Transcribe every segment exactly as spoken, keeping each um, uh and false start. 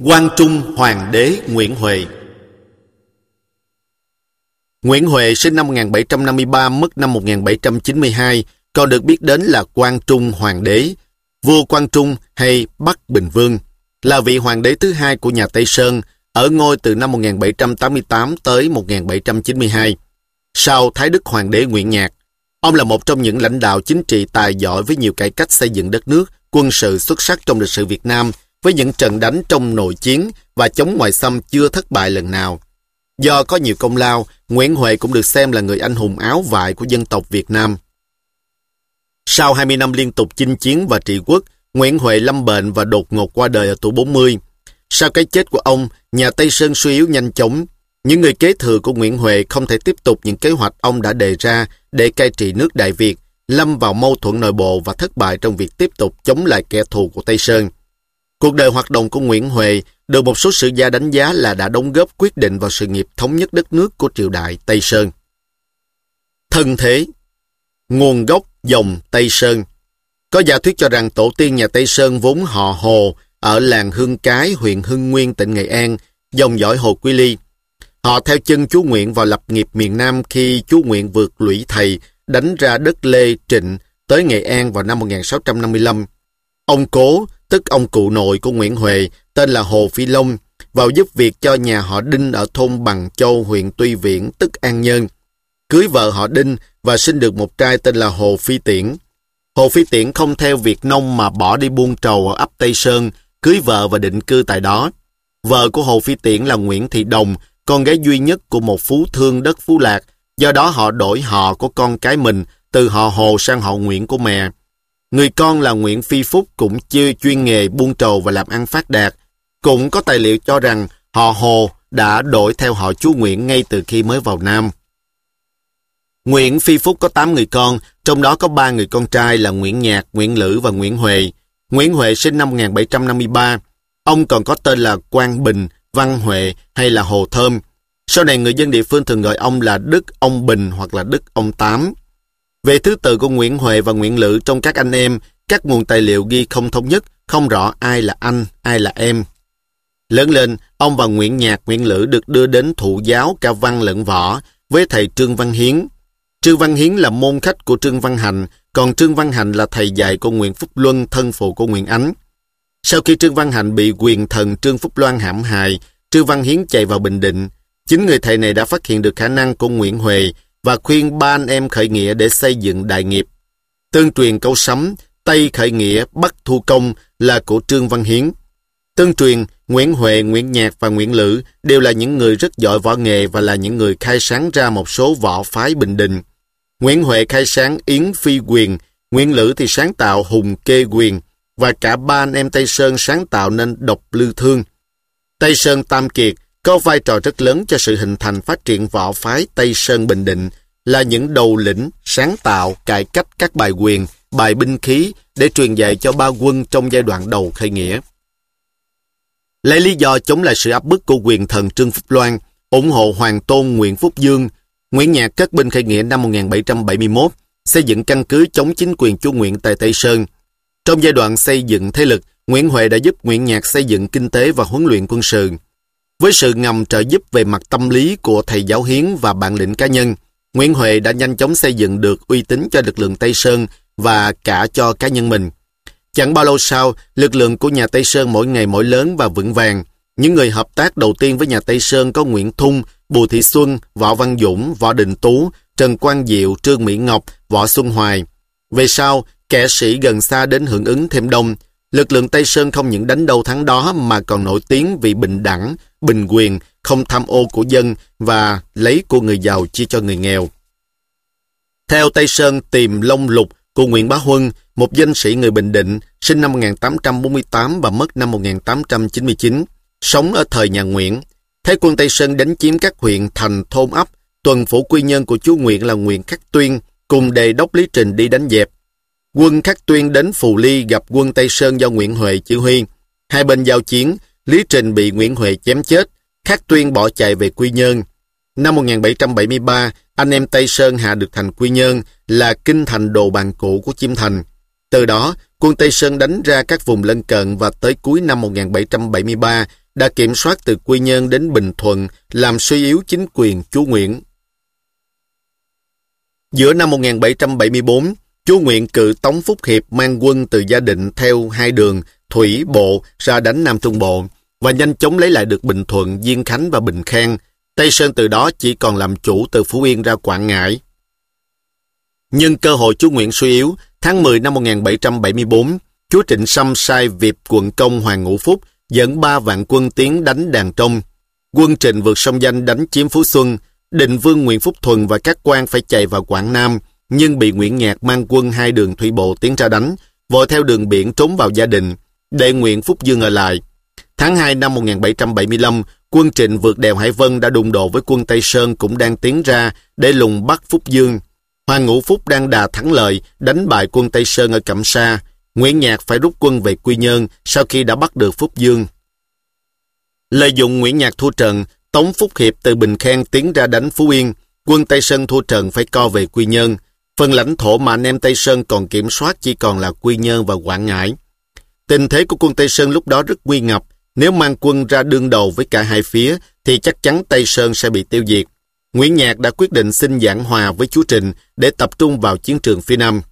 Quang Trung Hoàng đế Nguyễn Huệ. Nguyễn Huệ sinh năm một nghìn bảy trăm năm mươi ba, mất năm một nghìn bảy trăm chín mươi hai, còn được biết đến là Quang Trung Hoàng đế, vua Quang Trung hay Bắc Bình Vương, là vị hoàng đế thứ hai của nhà Tây Sơn, ở ngôi từ năm một nghìn bảy trăm tám mươi tám tới một nghìn bảy trăm chín mươi hai. Sau Thái Đức Hoàng đế Nguyễn Nhạc, ông là một trong những lãnh đạo chính trị tài giỏi với nhiều cải cách xây dựng đất nước, quân sự xuất sắc trong lịch sử Việt Nam, với những trận đánh trong nội chiến và chống ngoại xâm chưa thất bại lần nào. Do có nhiều công lao, Nguyễn Huệ cũng được xem là người anh hùng áo vải của dân tộc Việt Nam. Sau hai mươi năm liên tục chinh chiến và trị quốc, Nguyễn Huệ lâm bệnh và đột ngột qua đời ở tuổi bốn mươi. Sau cái chết của ông, nhà Tây Sơn suy yếu nhanh chóng. Những người kế thừa của Nguyễn Huệ không thể tiếp tục những kế hoạch ông đã đề ra để cai trị nước Đại Việt, lâm vào mâu thuẫn nội bộ và thất bại trong việc tiếp tục chống lại kẻ thù của Tây Sơn. Cuộc đời hoạt động của Nguyễn Huệ được một số sử gia đánh giá là đã đóng góp quyết định vào sự nghiệp thống nhất đất nước của triều đại Tây Sơn. Thân thế. Nguồn gốc dòng Tây Sơn. Có giả thuyết cho rằng tổ tiên nhà Tây Sơn vốn họ Hồ ở làng Hương Cái, huyện Hưng Nguyên, tỉnh Nghệ An, dòng dõi Hồ Quý Ly. Họ theo chân chú Nguyễn vào lập nghiệp miền Nam khi chú Nguyễn vượt lũy thầy đánh ra đất Lê Trịnh tới Nghệ An vào năm một nghìn sáu trăm năm mươi lăm. Ông Cố, tức ông cụ nội của Nguyễn Huệ, tên là Hồ Phi Long, vào giúp việc cho nhà họ Đinh ở thôn Bằng Châu, huyện Tuy Viễn, tức An Nhơn. Cưới vợ họ Đinh và sinh được một trai tên là Hồ Phi Tiễn. Hồ Phi Tiễn không theo việc nông mà bỏ đi buôn trầu ở ấp Tây Sơn, cưới vợ và định cư tại đó. Vợ của Hồ Phi Tiễn là Nguyễn Thị Đồng, con gái duy nhất của một phú thương đất Phú Lạc, do đó họ đổi họ của con cái mình từ họ Hồ sang họ Nguyễn của mẹ. Người con là Nguyễn Phi Phúc cũng chưa chuyên nghề buôn trầu và làm ăn phát đạt. Cũng có tài liệu cho rằng họ Hồ đã đổi theo họ chú Nguyễn ngay từ khi mới vào Nam. Nguyễn Phi Phúc có tám người con, trong đó có ba người con trai là Nguyễn Nhạc, Nguyễn Lữ và Nguyễn Huệ. Nguyễn Huệ sinh năm một nghìn bảy trăm năm mươi ba. Ông còn có tên là Quang Bình, Văn Huệ hay là Hồ Thơm. Sau này người dân địa phương thường gọi ông là Đức ông Bình hoặc là Đức ông Tám. Về thứ tự của Nguyễn Huệ và Nguyễn Lữ trong các anh em, các nguồn tài liệu ghi không thống nhất, không rõ ai là anh, ai là em. Lớn lên, ông và Nguyễn Nhạc, Nguyễn Lữ được đưa đến thụ giáo cả văn lẫn võ với thầy Trương Văn Hiến. Trương Văn Hiến là môn khách của Trương Văn Hành, còn Trương Văn Hành là thầy dạy của Nguyễn Phúc Luân, thân phụ của Nguyễn Ánh. Sau khi Trương Văn Hành bị quyền thần Trương Phúc Loan hãm hại, Trương Văn Hiến chạy vào Bình Định. Chính người thầy này đã phát hiện được khả năng của Nguyễn Huệ và khuyên ba anh em khởi nghĩa để xây dựng đại nghiệp. Tương truyền câu sấm Tây khởi nghĩa, Bắc thu công là của Trương Văn Hiến. Tương truyền Nguyễn Huệ, Nguyễn Nhạc và Nguyễn Lữ đều là những người rất giỏi võ nghệ và là những người khai sáng ra một số võ phái Bình Định. Nguyễn Huệ khai sáng Yến Phi Quyền, Nguyễn Lữ thì sáng tạo Hùng Kê Quyền, và cả ba anh em Tây Sơn sáng tạo nên Độc Lư Thương. Tây Sơn Tam Kiệt có vai trò rất lớn cho sự hình thành phát triển võ phái Tây Sơn Bình Định, là những đầu lĩnh sáng tạo cải cách các bài quyền, bài binh khí để truyền dạy cho ba quân trong giai đoạn đầu khởi nghĩa. Lấy lý do chống lại sự áp bức của quyền thần Trương Phúc Loan, ủng hộ hoàng tôn Nguyễn Phúc Dương, Nguyễn Nhạc cất binh khởi nghĩa năm một nghìn bảy trăm bảy mươi mốt, xây dựng căn cứ chống chính quyền chú Nguyễn tại Tây Sơn. Trong giai đoạn xây dựng thế lực, Nguyễn Huệ đã giúp Nguyễn Nhạc xây dựng kinh tế và huấn luyện quân sự. Với sự ngầm trợ giúp về mặt tâm lý của thầy giáo Hiến và bản lĩnh cá nhân, Nguyễn Huệ đã nhanh chóng xây dựng được uy tín cho lực lượng Tây Sơn và cả cho cá nhân mình. Chẳng bao lâu sau, lực lượng của nhà Tây Sơn mỗi ngày mỗi lớn và vững vàng. Những người hợp tác đầu tiên với nhà Tây Sơn có Nguyễn Thung, Bùi Thị Xuân, Võ Văn Dũng, Võ Đình Tú, Trần Quang Diệu, Trương Mỹ Ngọc, Võ Xuân Hoài. Về sau, kẻ sĩ gần xa đến hưởng ứng thêm đông. Lực lượng Tây Sơn không những đánh đâu thắng đó mà còn nổi tiếng vì bình đẳng, bình quyền, không tham ô của dân và lấy của người giàu chia cho người nghèo. Theo Tây Sơn Tìm Long Lục của Nguyễn Bá Huân, một danh sĩ người Bình Định, sinh năm một nghìn tám trăm bốn mươi tám và mất năm một nghìn tám trăm chín mươi chín, sống ở thời nhà Nguyễn. Thấy quân Tây Sơn đánh chiếm các huyện, thành, thôn ấp, tuần phủ quy nhân của chú Nguyễn là Nguyễn Khắc Tuyên cùng đề đốc Lý Trình đi đánh dẹp. Quân Khắc Tuyên đến Phù Ly gặp quân Tây Sơn do Nguyễn Huệ chỉ huy. Hai bên giao chiến, Lý Trình bị Nguyễn Huệ chém chết, Khắc Tuyên bỏ chạy về Quy Nhơn. Năm một nghìn bảy trăm bảy mươi ba, anh em Tây Sơn hạ được thành Quy Nhơn, là kinh thành đồ bàn cũ của Chiêm Thành. Từ đó, quân Tây Sơn đánh ra các vùng lân cận và tới cuối năm một nghìn bảy trăm bảy mươi ba, đã kiểm soát từ Quy Nhơn đến Bình Thuận, làm suy yếu chính quyền chúa Nguyễn. Giữa năm một nghìn bảy trăm bảy mươi tư, chúa Nguyễn cử Tống Phúc Hiệp mang quân từ Gia Định theo hai đường thủy bộ ra đánh Nam Trung Bộ và nhanh chóng lấy lại được Bình Thuận, Diên Khánh và Bình Khang. Tây Sơn từ đó chỉ còn làm chủ từ Phú Yên ra Quảng Ngãi. Nhưng cơ hội chúa Nguyễn suy yếu, tháng mười năm một nghìn bảy trăm bảy mươi tư, chúa Trịnh Sâm sai Việp quận công Hoàng Ngũ Phúc dẫn ba vạn quân tiến đánh Đàn Trong. Quân Trịnh vượt sông Danh đánh chiếm Phú Xuân. Định vương Nguyễn Phúc Thuần và các quan phải chạy vào Quảng Nam, nhưng bị Nguyễn Nhạc mang quân hai đường thủy bộ tiến ra đánh, vội theo đường biển trốn vào Gia Định, để Nguyễn Phúc Dương ở lại. Tháng hai năm một nghìn bảy trăm bảy mươi lăm, quân Trịnh vượt đèo Hải Vân đã đụng độ với quân Tây Sơn cũng đang tiến ra để lùng bắt Phúc Dương. Hoàng Ngũ Phúc đang đà thắng lợi, đánh bại quân Tây Sơn ở Cẩm Sa. Nguyễn Nhạc phải rút quân về Quy Nhơn sau khi đã bắt được Phúc Dương. Lợi dụng Nguyễn Nhạc thua trận, Tống Phúc Hiệp từ Bình Khang tiến ra đánh Phú Yên. Quân Tây Sơn thua trận phải co về Quy Nhơn. Phần lãnh thổ mà anh em Tây Sơn còn kiểm soát chỉ còn là Quy Nhơn và Quảng Ngãi. Tình thế của quân Tây Sơn lúc đó rất nguy ngập. Nếu mang quân ra đương đầu với cả hai phía, thì chắc chắn Tây Sơn sẽ bị tiêu diệt. Nguyễn Nhạc đã quyết định xin giảng hòa với chúa Trịnh để tập trung vào chiến trường phía Nam.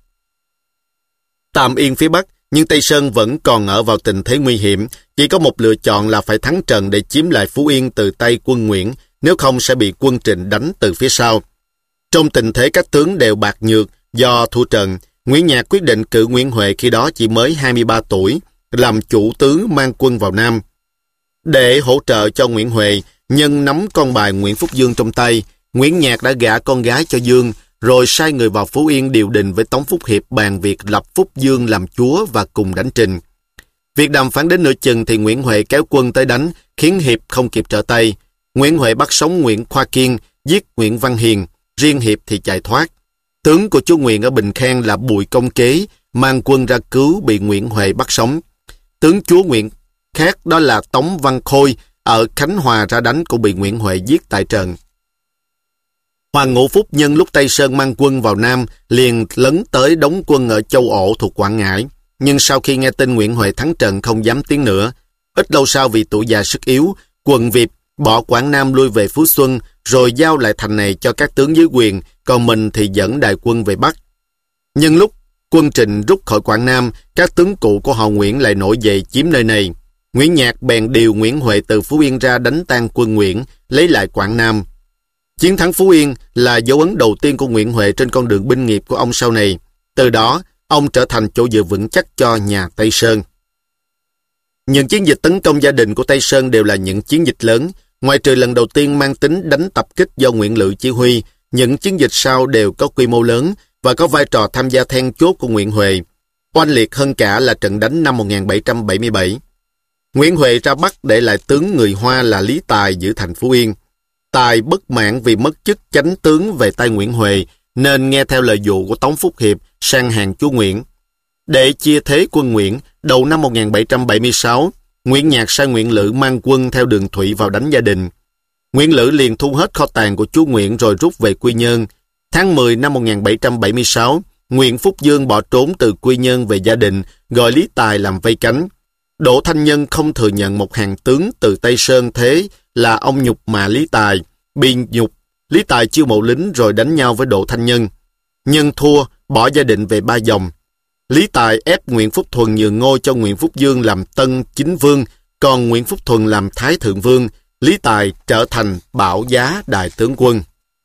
Tạm yên phía Bắc, nhưng Tây Sơn vẫn còn ở vào tình thế nguy hiểm. Chỉ có một lựa chọn là phải thắng trận để chiếm lại Phú Yên từ tay quân Nguyễn, nếu không sẽ bị quân Trịnh đánh từ phía sau. Trong tình thế các tướng đều bạc nhược do thua trận, Nguyễn Nhạc quyết định cử Nguyễn Huệ khi đó chỉ mới hai mươi ba tuổi, làm chủ tứ mang quân vào Nam. Để hỗ trợ cho Nguyễn Huệ, nhân nắm con bài Nguyễn Phúc Dương trong tay, Nguyễn Nhạc đã gả con gái cho Dương, rồi sai người vào Phú Yên điều đình với Tống Phúc Hiệp bàn việc lập Phúc Dương làm chúa và cùng đánh Trịnh. Việc đàm phán đến nửa chừng thì Nguyễn Huệ kéo quân tới đánh, khiến Hiệp không kịp trở tay. Nguyễn Huệ bắt sống Nguyễn Khoa Kiên, giết Nguyễn Văn Hiền, riêng Hiệp thì chạy thoát. Tướng của chúa Nguyễn ở Bình Khang là Bùi Công Kế, mang quân ra cứu bị Nguyễn Huệ bắt sống. Tướng chúa Nguyễn khác đó là Tống Văn Khôi ở Khánh Hòa ra đánh cũng bị Nguyễn Huệ giết tại trận. Hoàng Ngũ Phúc nhân lúc Tây Sơn mang quân vào Nam liền lấn tới đóng quân ở Châu Ổ thuộc Quảng Ngãi, nhưng sau khi nghe tin Nguyễn Huệ thắng trận không dám tiến nữa. Ít lâu sau vì tuổi già sức yếu, quận Việp bỏ Quảng Nam lui về Phú Xuân rồi giao lại thành này cho các tướng dưới quyền, còn mình thì dẫn đại quân về Bắc. Nhưng lúc quân Trịnh rút khỏi Quảng Nam, các tướng cũ của họ Nguyễn lại nổi dậy chiếm nơi này. Nguyễn Nhạc bèn điều Nguyễn Huệ từ Phú Yên ra đánh tan quân Nguyễn, lấy lại Quảng Nam. Chiến thắng Phú Yên là dấu ấn đầu tiên của Nguyễn Huệ trên con đường binh nghiệp của ông sau này. Từ đó, ông trở thành chỗ dựa vững chắc cho nhà Tây Sơn. Những chiến dịch tấn công Gia Định của Tây Sơn đều là những chiến dịch lớn. Ngoài trừ lần đầu tiên mang tính đánh tập kích do Nguyễn Lự chỉ huy, những chiến dịch sau đều có quy mô lớn và có vai trò tham gia then chốt của Nguyễn Huệ. Oanh liệt hơn cả là trận đánh năm một nghìn bảy trăm bảy mươi bảy. Nguyễn Huệ ra Bắc để lại tướng người Hoa là Lý Tài giữ thành Phú Yên. Tài bất mãn vì mất chức chánh tướng về tay Nguyễn Huệ, nên nghe theo lời dụ của Tống Phúc Hiệp sang hàng chúa Nguyễn. Để chia thế quân Nguyễn, đầu năm một nghìn bảy trăm bảy mươi sáu, Nguyễn Nhạc sai Nguyễn Lữ mang quân theo đường thủy vào đánh Gia Định. Nguyễn Lữ liền thu hết kho tàng của chúa Nguyễn rồi rút về Quy Nhơn. Tháng mười năm một nghìn bảy trăm bảy mươi sáu, Nguyễn Phúc Dương bỏ trốn từ Quy Nhơn về Gia Định, gọi Lý Tài làm vây cánh. Đỗ Thanh Nhân không thừa nhận một hàng tướng từ Tây Sơn thế là ông nhục mạ Lý Tài. Bị nhục, Lý Tài chiêu mộ lính rồi đánh nhau với Đỗ Thanh Nhân. Nhân thua, bỏ Gia Định về Ba Dòng. Lý Tài ép Nguyễn Phúc Thuần nhường ngôi cho Nguyễn Phúc Dương làm Tân Chính Vương, còn Nguyễn Phúc Thuần làm Thái Thượng Vương. Lý Tài trở thành Bảo Giá đại tướng quân.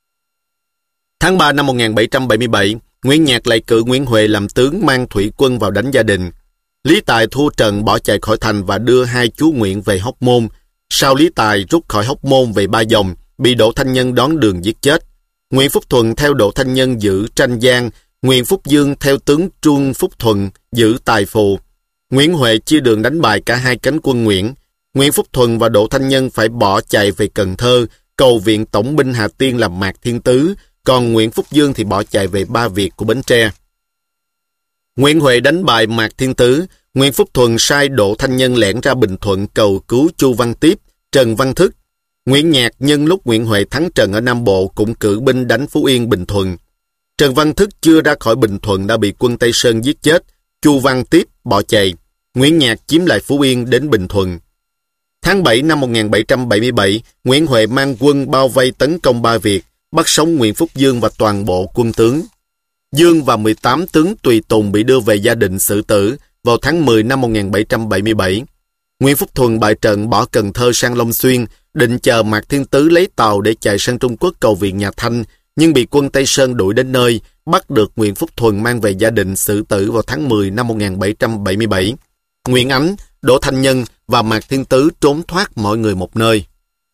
Tháng ba năm một nghìn bảy trăm bảy mươi bảy, Nguyễn Nhạc lại cử Nguyễn Huệ làm tướng mang thủy quân vào đánh Gia Định. Lý Tài thua trận bỏ chạy khỏi thành và đưa hai chúa Nguyễn về Hóc Môn. Sau Lý Tài rút khỏi Hóc Môn về Ba Dòng, bị Đỗ Thanh Nhân đón đường giết chết. Nguyễn Phúc Thuần theo Đỗ Thanh Nhân giữ Tranh Giang, Nguyễn Phúc Dương theo tướng Trương Phúc Thuần giữ Tài Phù. Nguyễn Huệ chia đường đánh bại cả hai cánh quân Nguyễn. Nguyễn Phúc Thuần và Đỗ Thanh Nhân phải bỏ chạy về Cần Thơ, cầu viện tổng binh Hà Tiên làm Mạc Thiên Tứ, còn Nguyễn Phúc Dương thì bỏ chạy về Ba Việt của Bến Tre. Nguyễn Huệ đánh bại Mạc Thiên Tứ, Nguyễn Phúc Thuần sai Đỗ Thanh Nhân lẻn ra Bình Thuận cầu cứu Chu Văn Tiếp, Trần Văn Thức. Nguyễn Nhạc nhân lúc Nguyễn Huệ thắng trận ở Nam Bộ cũng cử binh đánh Phú Yên, Bình Thuận. Trần Văn Thức chưa ra khỏi Bình Thuận đã bị quân Tây Sơn giết chết, Chu Văn Tiếp bỏ chạy. Nguyễn Nhạc chiếm lại Phú Yên đến Bình Thuận. Tháng bảy năm một nghìn bảy trăm bảy mươi bảy, Nguyễn Huệ mang quân bao vây tấn công Ba Việt, bắt sống Nguyễn Phúc Dương và toàn bộ quân tướng. Dương và mười tám tướng tùy tùng bị đưa về Gia Định xử tử vào tháng mười năm một nghìn bảy trăm bảy mươi bảy. Nguyễn Phúc Thuần bại trận bỏ Cần Thơ sang Long Xuyên, định chờ Mạc Thiên Tứ lấy tàu để chạy sang Trung Quốc cầu viện nhà Thanh, nhưng bị quân Tây Sơn đuổi đến nơi, bắt được Nguyễn Phúc Thuần mang về Gia Định xử tử vào tháng mười năm một nghìn bảy trăm bảy mươi bảy. Nguyễn Ánh, Đỗ Thanh Nhân và Mạc Thiên Tứ trốn thoát mọi người một nơi.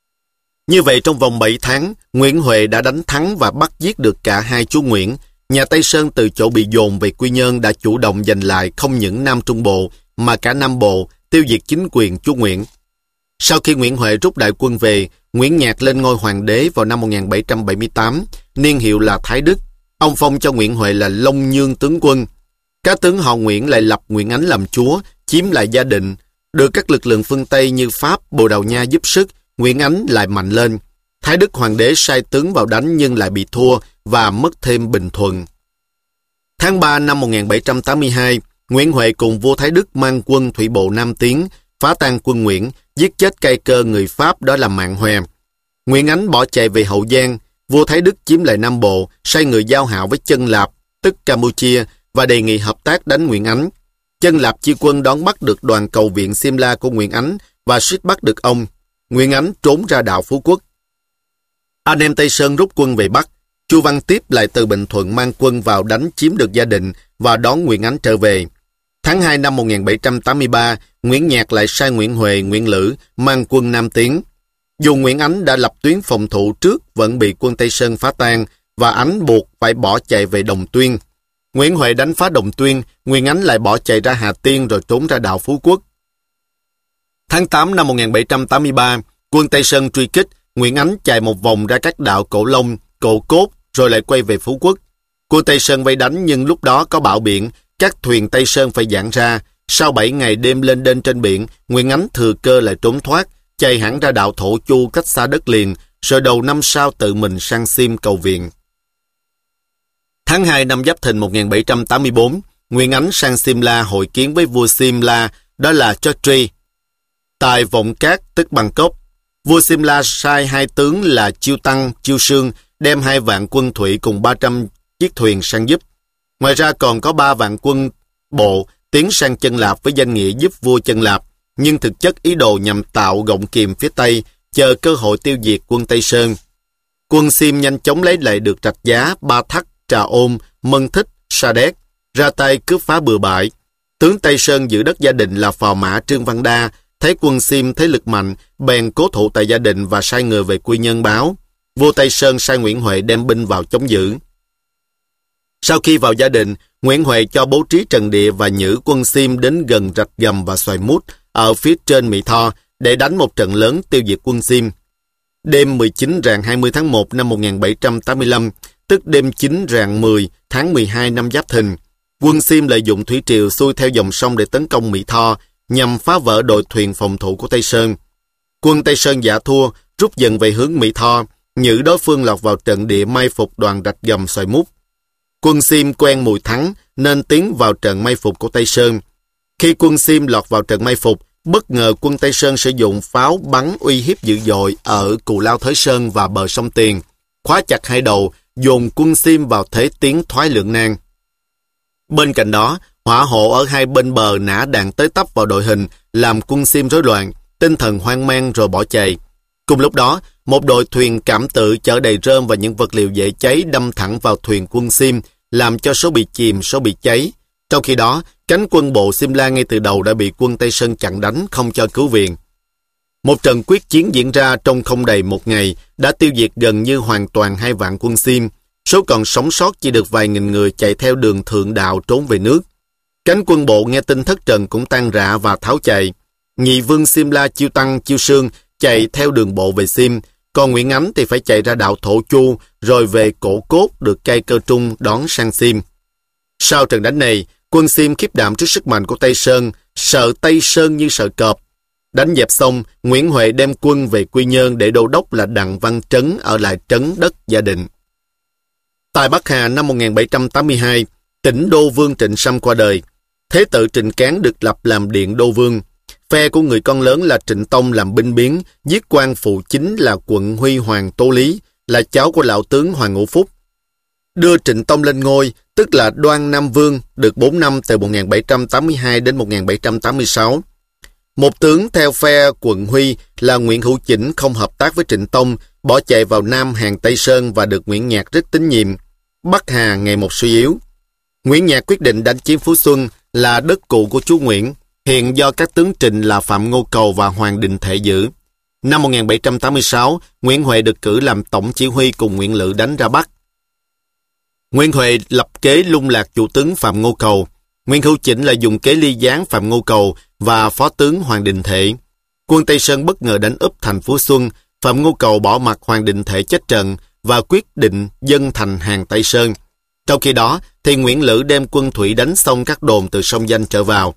Như vậy trong vòng bảy tháng, Nguyễn Huệ đã đánh thắng và bắt giết được cả hai chúa Nguyễn. Nhà Tây Sơn từ chỗ bị dồn về Quy Nhơn đã chủ động giành lại không những Nam Trung Bộ mà cả Nam Bộ, tiêu diệt chính quyền chúa Nguyễn. Sau khi Nguyễn Huệ rút đại quân về, Nguyễn Nhạc lên ngôi hoàng đế vào năm một nghìn bảy trăm bảy mươi tám, niên hiệu là Thái Đức. Ông phong cho Nguyễn Huệ là Long Nhương tướng quân. Các tướng họ Nguyễn lại lập Nguyễn Ánh làm chúa, chiếm lại Gia Định. Được các lực lượng phương Tây như Pháp, Bồ Đào Nha giúp sức, Nguyễn Ánh lại mạnh lên. Thái Đức hoàng đế sai tướng vào đánh nhưng lại bị thua và mất thêm Bình Thuận. Tháng ba năm một nghìn bảy trăm tám mươi hai, Nguyễn Huệ cùng vua Thái Đức mang quân thủy bộ Nam tiến, phá tan quân Nguyễn, giết chết cai cơ người Pháp đó là Mạng Hòe. Nguyễn Ánh bỏ chạy về Hậu Giang, vua Thái Đức chiếm lại Nam Bộ, sai người giao hảo với Chân Lạp, tức Campuchia, và đề nghị hợp tác đánh Nguyễn Ánh. Chân Lạp chia quân đón bắt được đoàn cầu viện Simla của Nguyễn Ánh và suýt bắt được ông. Nguyễn Ánh trốn ra đảo Phú Quốc. Anh em Tây Sơn rút quân về Bắc. Chu Văn Tiếp lại từ Bình Thuận mang quân vào đánh chiếm được Gia Định và đón Nguyễn Ánh trở về. Tháng hai năm một nghìn bảy trăm tám mươi ba, Nguyễn Nhạc lại sai Nguyễn Huệ, Nguyễn Lữ mang quân Nam tiến. Dù Nguyễn Ánh đã lập tuyến phòng thủ trước vẫn bị quân Tây Sơn phá tan và Ánh buộc phải bỏ chạy về Đồng Tuyên. Nguyễn Huệ đánh phá Đồng Tuyên, Nguyễn Ánh lại bỏ chạy ra Hà Tiên rồi trốn ra đảo Phú Quốc. Tháng tám năm một nghìn bảy trăm tám mươi ba, quân Tây Sơn truy kích, Nguyễn Ánh chạy một vòng ra các đảo Cổ Long, Cổ Cốt rồi lại quay về Phú Quốc. Quân Tây Sơn vây đánh nhưng lúc đó có bão biển, các thuyền Tây Sơn phải giãn ra. Sau bảy ngày đêm lên đên trên biển, Nguyễn Ánh thừa cơ lại trốn thoát, chạy hẳn ra đảo Thổ Chu cách xa đất liền, rồi đầu năm sau tự mình sang Sim cầu viện. Tháng hai năm Giáp Thìn một nghìn bảy trăm tám mươi bốn, Nguyễn Ánh sang Simla hội kiến với vua Simla, đó là Chotri, tại Vọng Cát tức Bangkok. Vua Simla sai hai tướng là Chiêu Tăng, Chiêu Sương đem hai vạn quân thủy cùng ba trăm chiếc thuyền sang giúp. Ngoài ra còn có ba vạn quân bộ tiến sang Chân Lạp với danh nghĩa giúp vua Chân Lạp, nhưng thực chất ý đồ nhằm tạo gọng kìm phía Tây, chờ cơ hội tiêu diệt quân Tây Sơn. Quân Sim nhanh chóng lấy lại được Rạch Giá, Ba Thắc, Trà Ôn, Mân Thích, Sa Đéc, ra tay cướp phá bừa bãi. Tướng Tây Sơn giữ đất Gia Định là phò mã Trương Văn Đa, thấy quân Sim thế lực mạnh, bèn cố thủ tại Gia Định và sai người về Quy Nhơn báo. Vua Tây Sơn sai Nguyễn Huệ đem binh vào chống giữ. Sau khi vào Gia Định, Nguyễn Huệ cho bố trí trận địa và nhử quân Sim đến gần Rạch Gầm và Xoài Mút ở phía trên Mỹ Tho để đánh một trận lớn tiêu diệt quân Sim. Đêm mười chín rạng hai mươi tháng một năm một nghìn bảy trăm tám mươi lăm, tức đêm chín rạng mười tháng mười hai năm Giáp Thìn, quân Sim lợi dụng thủy triều xuôi theo dòng sông để tấn công Mỹ Tho nhằm phá vỡ đội thuyền phòng thủ của Tây Sơn. Quân Tây Sơn giả thua, rút dần về hướng Mỹ Tho, nhử đối phương lọt vào trận địa mai phục đoàn Rạch Gầm Xoài Mút. Quân Sim quen mùi thắng nên tiến vào trận mai phục của Tây Sơn. Khi quân Sim lọt vào trận mai phục, bất ngờ quân Tây Sơn sử dụng pháo bắn uy hiếp dữ dội ở Cù Lao Thới Sơn và bờ sông Tiền, khóa chặt hai đầu, dồn quân Sim vào thế tiến thoái lưỡng nan. Bên cạnh đó, hỏa hộ ở hai bên bờ nã đạn tới tấp vào đội hình, làm quân Sim rối loạn, tinh thần hoang mang rồi bỏ chạy. Cùng lúc đó, một đội thuyền cảm tự chở đầy rơm và những vật liệu dễ cháy đâm thẳng vào thuyền quân Sim, làm cho số bị chìm, số bị cháy. Trong khi đó, cánh quân bộ Simla ngay từ đầu đã bị quân Tây Sơn chặn đánh, không cho cứu viện. Một trận quyết chiến diễn ra trong không đầy một ngày, đã tiêu diệt gần như hoàn toàn hai vạn quân Sim. Số còn sống sót chỉ được vài nghìn người chạy theo đường thượng đạo trốn về nước. Cánh quân bộ nghe tin thất trận cũng tan rã và tháo chạy. Nhị vương Simla Chiêu Tăng, Chiêu Sương chạy theo đường bộ về Sim, còn Nguyễn Ánh thì phải chạy ra đảo Thổ Chu rồi về Cổ Cốt được cai Cơ Trung đón sang Sim. Sau trận đánh này, quân Sim khiếp đảm trước sức mạnh của Tây Sơn, sợ Tây Sơn như sợ cọp. Đánh dẹp xong, Nguyễn Huệ đem quân về Quy Nhơn để đô đốc là Đặng Văn Trấn ở lại trấn đất Gia Định. Tại Bắc Hà năm một nghìn bảy trăm tám mươi hai, tỉnh đô vương Trịnh Sâm qua đời. Thế tự Trịnh Cán được lập làm điện đô vương. Phe của người con lớn là Trịnh Tông làm binh biến, giết quan phụ chính là quận Huy Hoàng Tố Lý, là cháu của lão tướng Hoàng Ngũ Phúc. Đưa Trịnh Tông lên ngôi, tức là Đoan Nam Vương, được bốn năm từ một nghìn bảy trăm tám mươi hai đến một nghìn bảy trăm tám mươi sáu. Một tướng theo phe quận Huy là Nguyễn Hữu Chỉnh không hợp tác với Trịnh Tông, bỏ chạy vào Nam hàng Tây Sơn và được Nguyễn Nhạc rất tín nhiệm. Bắc Hà ngày một suy yếu. Nguyễn Nhạc quyết định đánh chiếm Phú Xuân, là đất cũ của chúa Nguyễn, hiện do các tướng Trịnh là Phạm Ngô Cầu và Hoàng Đình Thể giữ. Năm một nghìn bảy trăm tám mươi sáu, Nguyễn Huệ được cử làm tổng chỉ huy cùng Nguyễn Lữ đánh ra Bắc. Nguyễn Huệ lập kế lung lạc chủ tướng Phạm Ngô Cầu. Nguyễn Hữu Chỉnh là dùng kế ly gián Phạm Ngô Cầu và phó tướng Hoàng Đình Thể. Quân Tây Sơn bất ngờ đánh úp thành Phú Xuân, Phạm Ngô Cầu bỏ mặc Hoàng Đình Thể chết trận và quyết định dâng thành hàng Tây Sơn. Trong khi đó, thì Nguyễn Lữ đem quân thủy đánh xong các đồn từ sông Danh trở vào.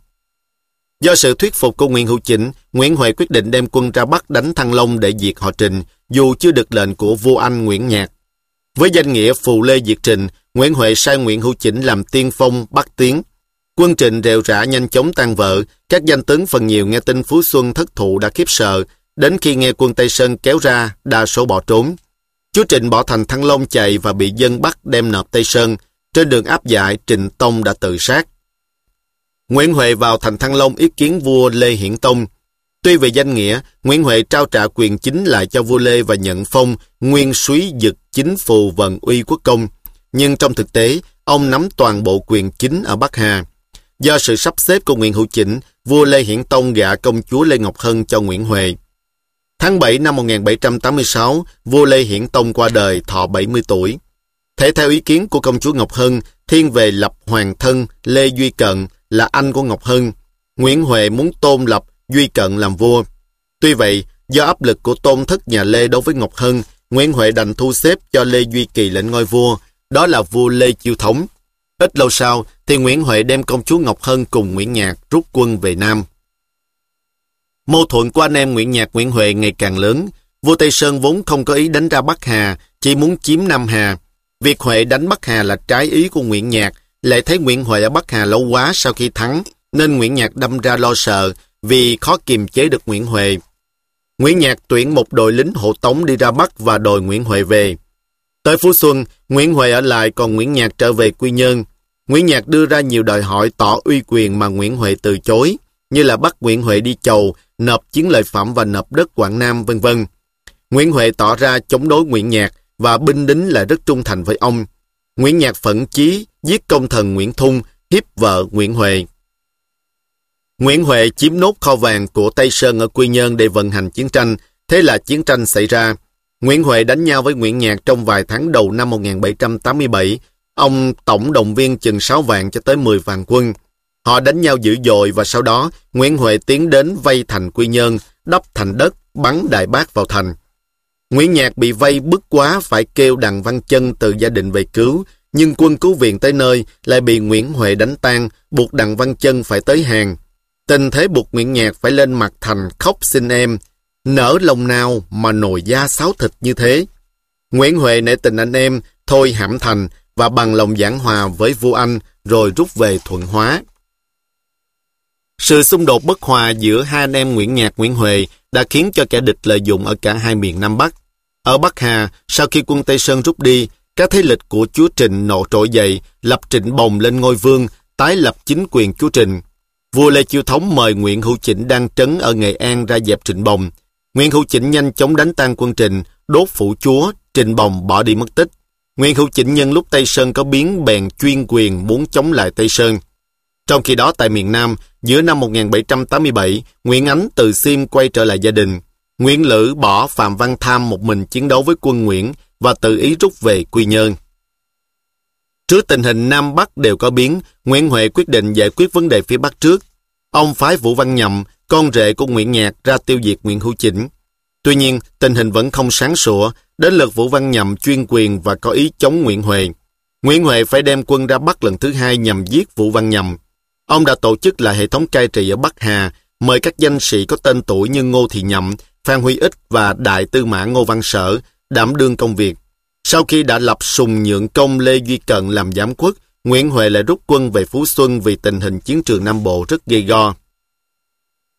Do sự thuyết phục của Nguyễn Hữu Chỉnh, Nguyễn Huệ quyết định đem quân ra Bắc đánh Thăng Long để diệt họ Trình, dù chưa được lệnh của vua Anh Nguyễn Nhạc. Với danh nghĩa phù lê diệt Trình, Nguyễn Huệ sai Nguyễn Hữu Chỉnh làm tiên phong Bắc tiến. Quân Trình rệu rã nhanh chóng tan vỡ, các danh tướng phần nhiều nghe tin Phú Xuân thất thủ đã khiếp sợ, đến khi nghe quân Tây Sơn kéo ra, đa số bỏ trốn. Chúa Trịnh bỏ thành Thăng Long chạy và bị dân Bắc đem nộp Tây Sơn. Trên đường áp giải, Trịnh Tông đã tự sát. Nguyễn Huệ vào thành Thăng Long ý kiến vua Lê Hiển Tông. Tuy về danh nghĩa, Nguyễn Huệ trao trả quyền chính lại cho vua Lê và nhận phong nguyên súy dực chính phù vận uy quốc công, nhưng trong thực tế, ông nắm toàn bộ quyền chính ở Bắc Hà. Do sự sắp xếp của Nguyễn Hữu Chỉnh, vua Lê Hiển Tông gả công chúa Lê Ngọc Hân cho Nguyễn Huệ. Tháng bảy năm một nghìn bảy trăm tám mươi sáu, vua Lê Hiển Tông qua đời thọ bảy mươi tuổi. Thể theo ý kiến của công chúa Ngọc Hân, thiên về lập hoàng thân Lê Duy Cận là anh của Ngọc Hân. Nguyễn Huệ muốn tôn lập Duy Cận làm vua. Tuy vậy, do áp lực của tôn thất nhà Lê đối với Ngọc Hân, Nguyễn Huệ đành thu xếp cho Lê Duy Kỳ lên ngôi vua, đó là vua Lê Chiêu Thống. Ít lâu sau, thì Nguyễn Huệ đem công chúa Ngọc Hân cùng Nguyễn Nhạc rút quân về Nam. Mâu thuẫn của anh em Nguyễn Nhạc Nguyễn Huệ ngày càng lớn. Vua Tây Sơn vốn không có ý đánh ra Bắc Hà, chỉ muốn chiếm Nam Hà. Việc Huệ đánh Bắc Hà là trái ý của Nguyễn Nhạc, lại thấy Nguyễn Huệ ở Bắc Hà lâu quá sau khi thắng, nên Nguyễn Nhạc đâm ra lo sợ vì khó kiềm chế được Nguyễn Huệ. Nguyễn Nhạc tuyển một đội lính hộ tống đi ra Bắc và đòi Nguyễn Huệ về. Tới Phú Xuân, Nguyễn Huệ ở lại còn Nguyễn Nhạc trở về Quy Nhơn. Nguyễn Nhạc đưa ra nhiều đòi hỏi tỏ uy quyền mà Nguyễn Huệ từ chối, như là bắt Nguyễn Huệ đi chầu, nộp chiến lợi phẩm và nộp đất Quảng Nam, vân vân. Nguyễn Huệ tỏ ra chống đối Nguyễn Nhạc và binh lính lại rất trung thành với ông. Nguyễn Nhạc phẫn chí giết công thần Nguyễn Thung, hiếp vợ Nguyễn Huệ. Nguyễn Huệ chiếm nốt kho vàng của Tây Sơn ở Quy Nhơn để vận hành chiến tranh, thế là chiến tranh xảy ra. Nguyễn Huệ đánh nhau với Nguyễn Nhạc trong vài tháng đầu năm một nghìn bảy trăm tám mươi bảy. Ông tổng động viên chừng sáu vạn cho tới mười vạn quân. Họ đánh nhau dữ dội và sau đó Nguyễn Huệ tiến đến vây thành Quy Nhơn, đắp thành đất, bắn đại bác vào thành. Nguyễn Nhạc bị vây bức quá phải kêu Đặng Văn Chân từ gia đình về cứu, nhưng quân cứu viện tới nơi lại bị Nguyễn Huệ đánh tan, buộc Đặng Văn Chân phải tới hàng. Tình thế buộc Nguyễn Nhạc phải lên mặt thành khóc xin em, nỡ lòng nào mà nồi da sáo thịt như thế. Nguyễn Huệ nể tình anh em, thôi hãm thành và bằng lòng giảng hòa với vua Anh rồi rút về Thuận Hóa. Sự xung đột bất hòa giữa hai anh em Nguyễn Nhạc Nguyễn Huệ đã khiến cho kẻ địch lợi dụng ở cả hai miền Nam Bắc. Ở Bắc Hà, sau khi quân Tây Sơn rút đi, các thế lực của chúa Trịnh nộ trỗi dậy, lập Trịnh Bồng lên ngôi vương, tái lập chính quyền chúa Trịnh. Vua Lê Chiêu Thống mời Nguyễn Hữu Chỉnh đang trấn ở Nghệ An ra dẹp Trịnh Bồng. Nguyễn Hữu Chỉnh nhanh chóng đánh tan quân Trịnh, đốt phủ chúa, Trịnh Bồng bỏ đi mất tích. Nguyễn Hữu Chỉnh nhân lúc Tây Sơn có biến bèn chuyên quyền muốn chống lại Tây Sơn. Trong khi đó tại miền Nam, giữa năm một nghìn bảy trăm tám mươi bảy, Nguyễn Ánh từ Xiêm quay trở lại gia đình. Nguyễn Lữ bỏ Phạm Văn Tham một mình chiến đấu với quân Nguyễn và tự ý rút về Quy Nhơn. Trước tình hình Nam Bắc đều có biến, Nguyễn Huệ quyết định giải quyết vấn đề phía Bắc trước. Ông phái Vũ Văn Nhậm, con rể của Nguyễn Nhạc, ra tiêu diệt Nguyễn Hữu Chỉnh. Tuy nhiên, tình hình vẫn không sáng sủa, đến lượt Vũ Văn Nhậm chuyên quyền và có ý chống Nguyễn Huệ. Nguyễn Huệ phải đem quân ra Bắc lần thứ hai nhằm giết Vũ Văn Nhậm. Ông đã tổ chức lại hệ thống cai trị ở Bắc Hà, mời các danh sĩ có tên tuổi như Ngô Thị Nhậm, Phan Huy Ích và Đại Tư Mã Ngô Văn Sở đảm đương công việc. Sau khi đã lập Sùng Nhượng Công Lê Duy Cận làm giám quốc, Nguyễn Huệ lại rút quân về Phú Xuân vì tình hình chiến trường Nam Bộ rất gay go.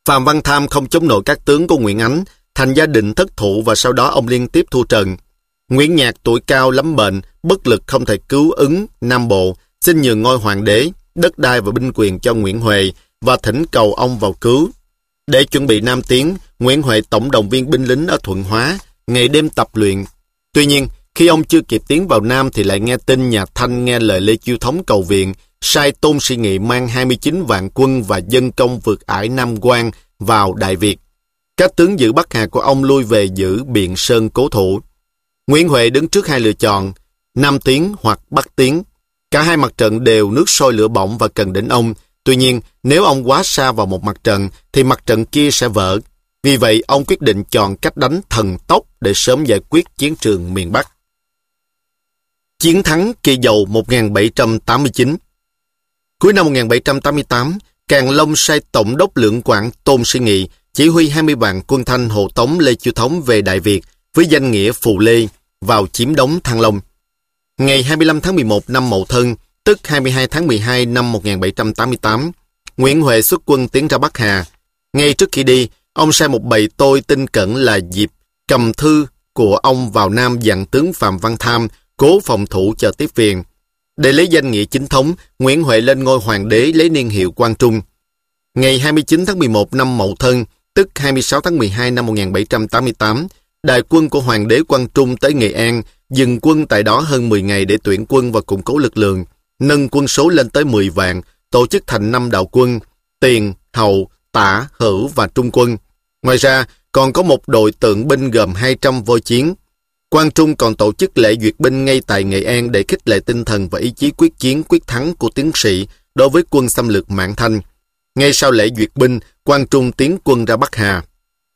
Phạm Văn Tham không chống nổi các tướng của Nguyễn Ánh, thành gia định thất thủ và sau đó ông liên tiếp thua trận. Nguyễn Nhạc tuổi cao lắm bệnh, bất lực không thể cứu ứng Nam Bộ, xin nhường ngôi hoàng đế, đất đai và binh quyền cho Nguyễn Huệ và thỉnh cầu ông vào cứu. Để chuẩn bị nam tiến, Nguyễn Huệ tổng động viên binh lính ở Thuận Hóa, ngày đêm tập luyện. Tuy nhiên, khi ông chưa kịp tiến vào Nam thì lại nghe tin nhà Thanh nghe lời Lê Chiêu Thống cầu viện, sai Tôn Sĩ Nghị mang hai mươi chín vạn quân và dân công vượt ải Nam Quan vào Đại Việt. Các tướng giữ Bắc Hà của ông lui về giữ Biện Sơn cố thủ. Nguyễn Huệ đứng trước hai lựa chọn, Nam tiến hoặc Bắc tiến. Cả hai mặt trận đều nước sôi lửa bỏng và cần đến ông. Tuy nhiên, nếu ông quá xa vào một mặt trận, thì mặt trận kia sẽ vỡ. Vì vậy, ông quyết định chọn cách đánh thần tốc để sớm giải quyết chiến trường miền Bắc. Chiến thắng Kỳ Dầu một nghìn bảy trăm tám mươi chín. Cuối năm một nghìn bảy trăm tám mươi tám, Càn Long sai Tổng đốc Lưỡng Quảng Tôn Sĩ Nghị chỉ huy hai mươi vạn quân Thanh hộ tống Lê Chiêu Thống về Đại Việt với danh nghĩa Phù Lê vào chiếm đóng Thăng Long. Ngày hai mươi lăm tháng mười một năm Mậu Thân, tức hai mươi hai tháng mười hai năm một nghìn bảy trăm tám mươi tám, Nguyễn Huệ xuất quân tiến ra Bắc Hà. Ngay trước khi đi, ông sai một bầy tôi tin cẩn là Diệp cầm thư của ông vào Nam dặn tướng Phạm Văn Tham cố phòng thủ chờ tiếp viện. Để lấy danh nghĩa chính thống, Nguyễn Huệ lên ngôi hoàng đế lấy niên hiệu Quang Trung. Ngày hai mươi chín tháng mười một năm Mậu Thân, tức hai mươi sáu tháng mười hai năm một nghìn bảy trăm tám mươi tám, đại quân của hoàng đế Quang Trung tới Nghệ An, dừng quân tại đó hơn mười ngày để tuyển quân và củng cố lực lượng, nâng quân số lên tới mười vạn, tổ chức thành năm đạo quân, Tiền, Hậu, Tả, Hữu và Trung quân. Ngoài ra, còn có một đội tượng binh gồm hai trăm voi chiến. Quang Trung còn tổ chức lễ duyệt binh ngay tại Nghệ An để khích lệ tinh thần và ý chí quyết chiến quyết thắng của tiến sĩ đối với quân xâm lược Mãn Thanh. Ngay sau lễ duyệt binh, Quang Trung tiến quân ra Bắc Hà.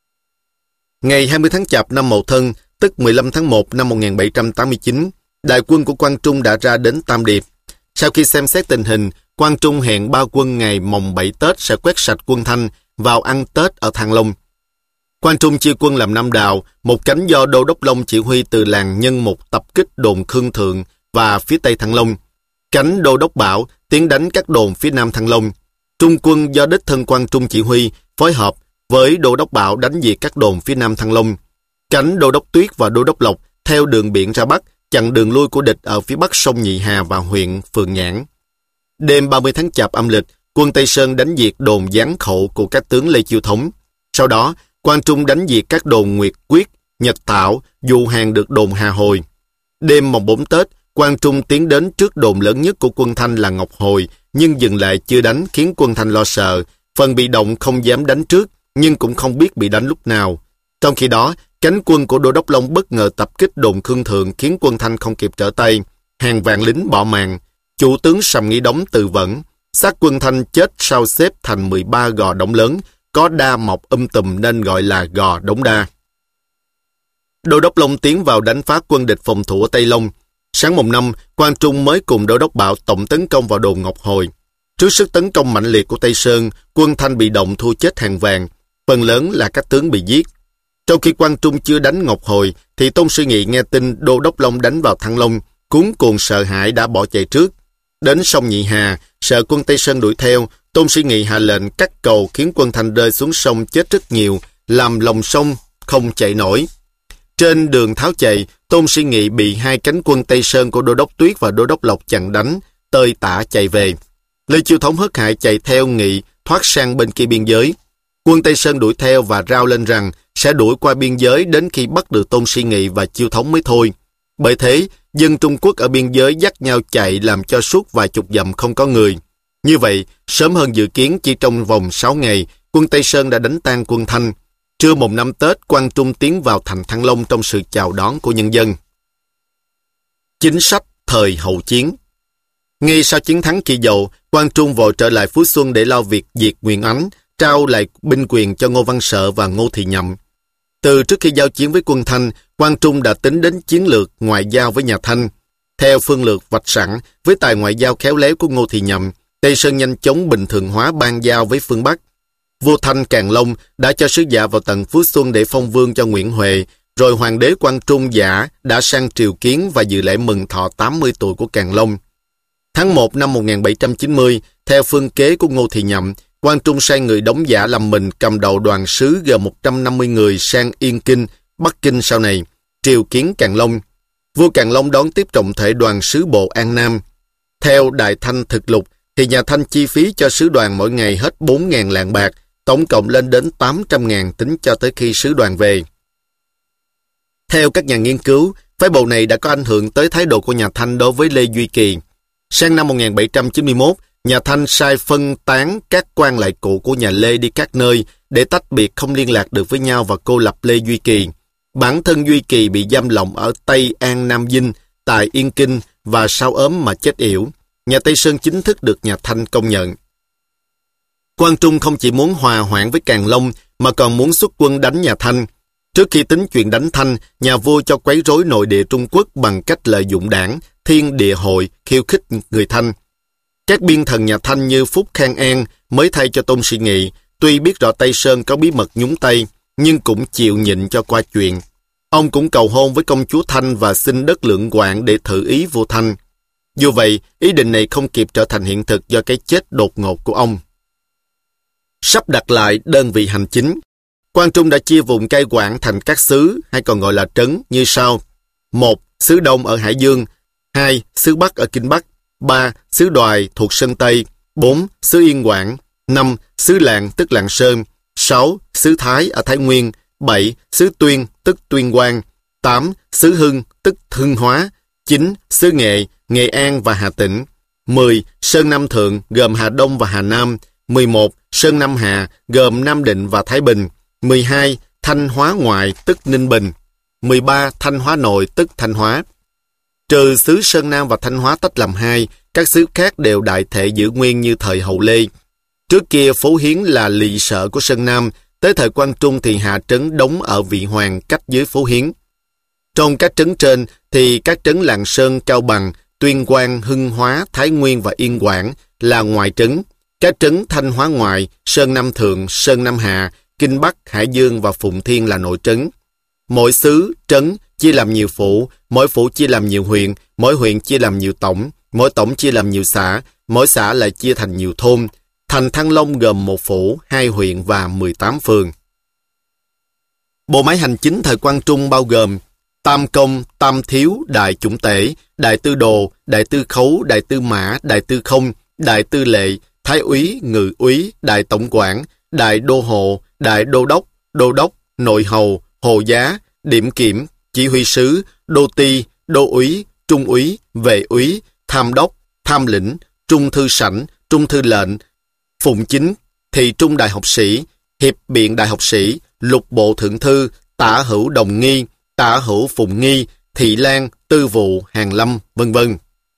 Ngày hai mươi tháng Chạp năm Mậu Thân, tức mười lăm tháng một năm một nghìn bảy trăm tám mươi chín, đại quân của Quang Trung đã ra đến Tam Điệp. Sau khi xem xét tình hình, Quang Trung hẹn ba quân ngày mồng bảy Tết sẽ quét sạch quân Thanh vào ăn Tết ở Thăng Long. Quang Trung chia quân làm năm đạo, một cánh do Đô Đốc Long chỉ huy từ làng Nhân Mục tập kích đồn Khương Thượng và phía tây Thăng Long. Cánh Đô Đốc Bảo tiến đánh các đồn phía nam Thăng Long. Trung quân do đích thân Quang Trung chỉ huy, phối hợp với Đô Đốc Bảo đánh diệt các đồn phía nam Thăng Long. Cánh Đô Đốc Tuyết và Đô Đốc Lộc theo đường biển ra Bắc, chặn đường lui của địch ở phía bắc sông Nhị Hà và huyện Phường Nhãn. Đêm ba mươi tháng Chạp âm lịch, quân Tây Sơn đánh diệt đồn Giáng Khẩu của các tướng Lê Chiêu Thống. Sau đó, Quang Trung đánh diệt các đồn Nguyệt Quyết, Nhật Thảo, dụ hàng được đồn Hà Hồi. Đêm mồng bốn Tết, Quang Trung tiến đến trước đồn lớn nhất của quân Thanh là Ngọc Hồi, nhưng dừng lại chưa đánh khiến quân Thanh lo sợ. Phần bị động không dám đánh trước, nhưng cũng không biết bị đánh lúc nào. Trong khi đó, cánh quân của Đô Đốc Long bất ngờ tập kích đồn Khương Thượng khiến quân Thanh không kịp trở tay. Hàng vạn lính bỏ mạng. Chủ tướng Sầm Nghĩ Đống tự vẫn. Xác quân Thanh chết sau xếp thành mười ba gò đống lớn, có đa mọc um tùm nên gọi là gò đống đa. Đô Đốc Long tiến vào đánh phá quân địch phòng thủ ở Tây Long. Sáng mùng năm, Quang Trung mới cùng Đô Đốc Bảo tổng tấn công vào đồn Ngọc Hồi. Trước sức tấn công mạnh liệt của Tây Sơn, quân Thanh bị động thua chết hàng vàng, phần lớn là các tướng bị giết. Trong khi Quang Trung chưa đánh Ngọc Hồi, thì Tôn Sĩ Nghị nghe tin Đô Đốc Long đánh vào Thăng Long, cuống cuồng sợ hãi đã bỏ chạy trước. Đến sông Nhị Hà, sợ quân Tây Sơn đuổi theo, Tôn Sĩ Nghị hạ lệnh cắt cầu khiến quân Thanh rơi xuống sông chết rất nhiều, làm lòng sông không chạy nổi. Trên đường tháo chạy, Tôn Sĩ Nghị bị hai cánh quân Tây Sơn của Đô Đốc Tuyết và Đô Đốc Lộc chặn đánh, tơi tả chạy về. Lê Chiêu Thống hớt hải chạy theo Nghị thoát sang bên kia biên giới. Quân Tây Sơn đuổi theo và rao lên rằng sẽ đuổi qua biên giới đến khi bắt được Tôn Sĩ Nghị và Chiêu Thống mới thôi. Bởi thế, dân Trung Quốc ở biên giới dắt nhau chạy làm cho suốt vài chục dặm không có người. Như vậy, sớm hơn dự kiến chỉ trong vòng sáu ngày, quân Tây Sơn đã đánh tan quân Thanh. Trưa mùng năm Tết, Quang Trung tiến vào thành Thăng Long trong sự chào đón của nhân dân. Chính sách thời hậu chiến. Ngay sau chiến thắng Kỳ Dầu, Quang Trung vội trở lại Phú Xuân để lo việc diệt Nguyễn Ánh, trao lại binh quyền cho Ngô Văn Sợ và Ngô Thì Nhậm. Từ trước khi giao chiến với quân Thanh, Quang Trung đã tính đến chiến lược ngoại giao với nhà Thanh. Theo phương lược vạch sẵn, với tài ngoại giao khéo léo của Ngô Thì Nhậm, Tây Sơn nhanh chóng bình thường hóa ban giao với phương Bắc. Vua Thanh Càn Long đã cho sứ giả vào tận Phú Xuân để phong vương cho Nguyễn Huệ, rồi hoàng đế Quang Trung giả đã sang triều kiến và dự lễ mừng thọ tám mươi tuổi của Càn Long. Tháng một năm một nghìn bảy trăm chín mươi, theo phương kế của Ngô Thì Nhậm, Quang Trung sai người đóng giả làm mình cầm đầu đoàn sứ gồm một trăm năm mươi người sang Yên Kinh, Bắc Kinh sau này, triều kiến Càn Long. Vua Càn Long đón tiếp trọng thể đoàn sứ bộ An Nam. Theo Đại Thanh Thực Lục, thì nhà Thanh chi phí cho sứ đoàn mỗi ngày hết bốn nghìn lạng bạc, tổng cộng lên đến tám trăm ngàn tính cho tới khi sứ đoàn về. Theo các nhà nghiên cứu, phái bộ này đã có ảnh hưởng tới thái độ của nhà Thanh đối với Lê Duy Kỳ. Sang năm một nghìn bảy trăm chín mươi mốt, nhà Thanh sai phân tán các quan lại cũ của nhà Lê đi các nơi để tách biệt không liên lạc được với nhau và cô lập Lê Duy Kỳ. Bản thân Duy Kỳ bị giam lỏng ở Tây An Nam Dinh, tại Yên Kinh và sau ốm mà chết yểu. Nhà Tây Sơn chính thức được nhà Thanh công nhận. Quang Trung không chỉ muốn hòa hoãn với Càn Long mà còn muốn xuất quân đánh nhà Thanh. Trước khi tính chuyện đánh Thanh, nhà vua cho quấy rối nội địa Trung Quốc bằng cách lợi dụng đảng, thiên địa hội, khiêu khích người Thanh. Các biên thần nhà Thanh như Phúc Khang An mới thay cho Tôn Sĩ Nghị, tuy biết rõ Tây Sơn có bí mật nhúng tay, nhưng cũng chịu nhịn cho qua chuyện. Ông cũng cầu hôn với công chúa Thanh và xin đất Lượng Quảng để thử ý vua Thanh. Dù vậy, ý định này không kịp trở thành hiện thực do cái chết đột ngột của ông. Sắp đặt lại đơn vị hành chính. Quang Trung đã chia vùng cai quản thành các xứ, hay còn gọi là trấn, như sau. một. Xứ Đông ở Hải Dương. hai. Xứ Bắc ở Kinh Bắc. ba. Xứ Đoài thuộc Sơn Tây. bốn. Xứ Yên Quảng. năm. Xứ Lạng tức Lạng Sơn. sáu. Xứ Thái ở Thái Nguyên. bảy. Xứ Tuyên tức Tuyên Quang. tám. Xứ Hưng tức Hưng Hóa. chín. Xứ Nghệ, Nghệ An và Hà Tĩnh. mười. Sơn Nam Thượng gồm Hà Đông và Hà Nam. mười một. Sơn Nam Hà gồm Nam Định và Thái Bình. mười hai. Thanh Hóa Ngoại tức Ninh Bình. mười ba. Thanh Hóa Nội tức Thanh Hóa. Trừ xứ Sơn Nam và Thanh Hóa tách làm hai, các xứ khác đều đại thể giữ nguyên như thời Hậu Lê. Trước kia Phú Hiến là lỵ sở của Sơn Nam, tới thời Quang Trung thì hạ trấn đóng ở Vị Hoàng cách dưới Phú Hiến. Trong các trấn trên thì các trấn Lạng Sơn, Cao Bằng, Tuyên Quang, Hưng Hóa, Thái Nguyên và Yên Quảng là ngoại trấn. Các trấn Thanh Hóa Ngoại, Sơn Nam Thượng, Sơn Nam Hạ, Kinh Bắc, Hải Dương và Phụng Thiên là nội trấn. Mỗi xứ, trấn chia làm nhiều phủ, mỗi phủ chia làm nhiều huyện, mỗi huyện chia làm nhiều tổng, mỗi tổng chia làm nhiều xã, mỗi xã lại chia thành nhiều thôn. Thành Thăng Long gồm một phủ, hai huyện và mười tám phường. Bộ máy hành chính thời Quang Trung bao gồm Tam Công, Tam Thiếu, Đại Chủng Tể, Đại Tư Đồ, Đại Tư Khấu, Đại Tư Mã, Đại Tư Không, Đại Tư Lệ, Thái úy, Ngự úy, Đại Tổng quản, Đại Đô hộ, Đại Đô đốc, Đô đốc, Nội hầu, Hồ giá, Điểm kiểm, Chỉ huy sứ, Đô ti, Đô úy, Trung úy, Vệ úy, Tham đốc, Tham lĩnh, Trung thư sảnh, Trung thư lệnh, Phụng chính, Thị trung đại học sĩ, Hiệp biện đại học sĩ, Lục bộ thượng thư, Tả hữu đồng nghi, Tả hữu phụng nghi, Thị lang, Tư vụ, Hàn lâm, vân vân.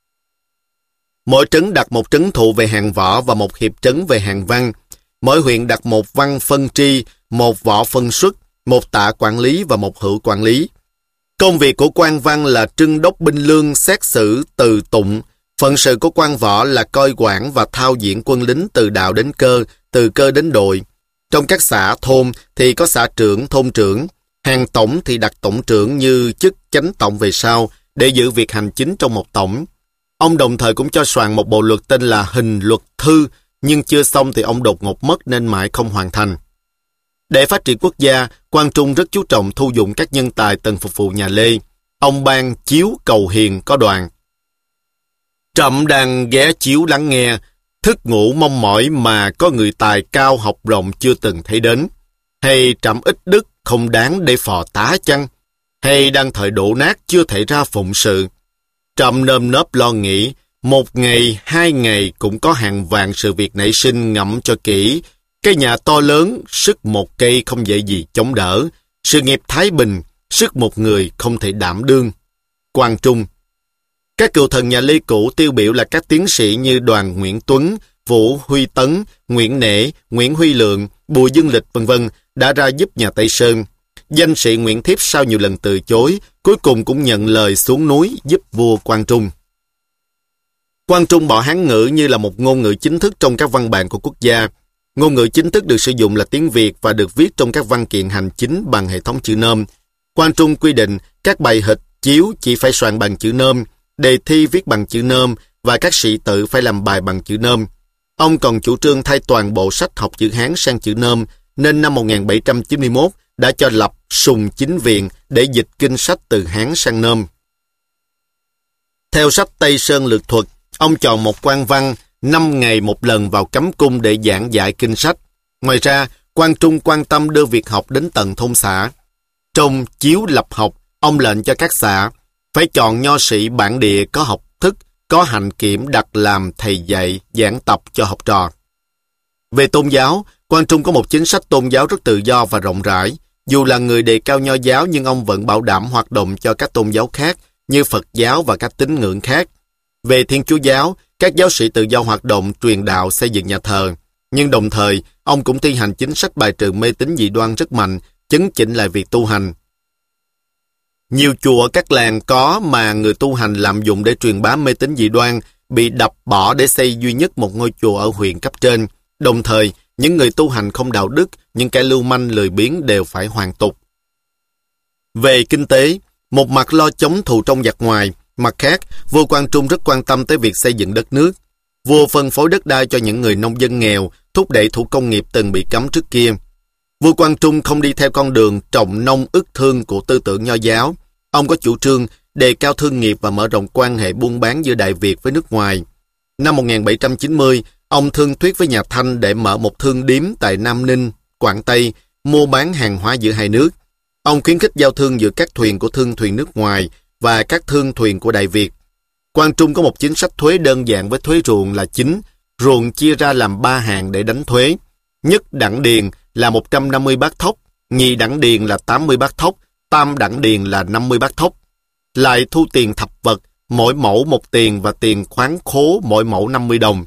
Mỗi trấn đặt một trấn thụ về hàng võ và một hiệp trấn về hàng văn. Mỗi huyện đặt một văn phân tri, một võ phân xuất, một tạ quản lý và một hữu quản lý. Công việc của quan văn là trưng đốc binh lương, xét xử, từ tụng. Phận sự của quan võ là coi quản và thao diễn quân lính từ đạo đến cơ, từ cơ đến đội. Trong các xã thôn thì có xã trưởng, thôn trưởng. Hàng tổng thì đặt tổng trưởng như chức chánh tổng về sau, để giữ việc hành chính trong một tổng. Ông đồng thời cũng cho soạn một bộ luật tên là Hình Luật Thư, nhưng chưa xong thì ông đột ngột mất nên mãi không hoàn thành. Để phát triển quốc gia, Quang Trung rất chú trọng thu dụng các nhân tài từng phục vụ nhà Lê. Ông ban chiếu cầu hiền có đoàn. Trẫm đang ghé chiếu lắng nghe, thức ngủ mong mỏi mà có người tài cao học rộng chưa từng thấy đến. Hay trẫm ít đức không đáng để phò tá chăng? Hay đang thời đổ nát chưa thể ra phụng sự? Trẫm nơm nớp lo nghĩ, một ngày, hai ngày cũng có hàng vạn sự việc nảy sinh, ngẫm cho kỹ. Cái nhà to lớn, sức một cây không dễ gì chống đỡ. Sự nghiệp thái bình, sức một người không thể đảm đương. Quang Trung. Các cựu thần nhà Lê cũ tiêu biểu là các tiến sĩ như Đoàn Nguyễn Tuấn, Vũ Huy Tấn, Nguyễn Nể, Nguyễn Huy Lượng, Bùi Dương Lịch vân vân đã ra giúp nhà Tây Sơn. Danh sĩ Nguyễn Thiếp sau nhiều lần từ chối, cuối cùng cũng nhận lời xuống núi giúp vua Quang Trung. Quang Trung bỏ Hán ngữ như là một ngôn ngữ chính thức trong các văn bản của quốc gia. Ngôn ngữ chính thức được sử dụng là tiếng Việt và được viết trong các văn kiện hành chính bằng hệ thống chữ nôm. Quang Trung quy định các bài hịch, chiếu chỉ phải soạn bằng chữ nôm, đề thi viết bằng chữ nôm và các sĩ tử phải làm bài bằng chữ nôm. Ông còn chủ trương thay toàn bộ sách học chữ Hán sang chữ Nôm, nên năm một nghìn bảy trăm chín mươi mốt đã cho lập Sùng Chính Viện để dịch kinh sách từ Hán sang Nôm. Theo sách Tây Sơn Lược Thuật, ông chọn một quan văn năm ngày một lần vào cấm cung để giảng dạy kinh sách. Ngoài ra, Quang Trung quan tâm đưa việc học đến tận thôn xã. Trong chiếu lập học, ông lệnh cho các xã phải chọn nho sĩ bản địa có học thức, có hạnh kiểm đặt làm thầy dạy, giảng tập cho học trò. Về tôn giáo, Quang Trung có một chính sách tôn giáo rất tự do và rộng rãi. Dù là người đề cao nho giáo nhưng ông vẫn bảo đảm hoạt động cho các tôn giáo khác như Phật giáo và các tín ngưỡng khác. Về Thiên Chúa giáo, các giáo sĩ tự do hoạt động truyền đạo, xây dựng nhà thờ. Nhưng đồng thời, ông cũng thi hành chính sách bài trừ mê tín dị đoan rất mạnh, chấn chỉnh lại việc tu hành. Nhiều chùa các làng có mà người tu hành lạm dụng để truyền bá mê tín dị đoan bị đập bỏ để xây duy nhất một ngôi chùa ở huyện cấp trên. Đồng thời, những người tu hành không đạo đức, những kẻ lưu manh lười biếng đều phải hoàn tục. Về kinh tế, một mặt lo chống thù trong giặc ngoài, mặt khác, vua Quang Trung rất quan tâm tới việc xây dựng đất nước. Vua phân phối đất đai cho những người nông dân nghèo, thúc đẩy thủ công nghiệp từng bị cấm trước kia. Vua Quang Trung không đi theo con đường trọng nông ức thương của tư tưởng nho giáo. Ông có chủ trương đề cao thương nghiệp và mở rộng quan hệ buôn bán giữa Đại Việt với nước ngoài. Năm một nghìn bảy trăm chín mươi, ông thương thuyết với nhà Thanh để mở một thương điếm tại Nam Ninh, Quảng Tây, mua bán hàng hóa giữa hai nước. Ông khuyến khích giao thương giữa các thuyền của thương thuyền nước ngoài và các thương thuyền của Đại Việt. Quang Trung có một chính sách thuế đơn giản với thuế ruộng là chính. Ruộng chia ra làm ba hạng để đánh thuế. Nhất đẳng điền là một trăm năm mươi bát thóc, nhì đẳng điền là tám mươi bát thóc, tam đẳng điền là năm mươi bát thóc. Lại thu tiền thập vật, mỗi mẫu một tiền và tiền khoáng khố mỗi mẫu năm mươi đồng.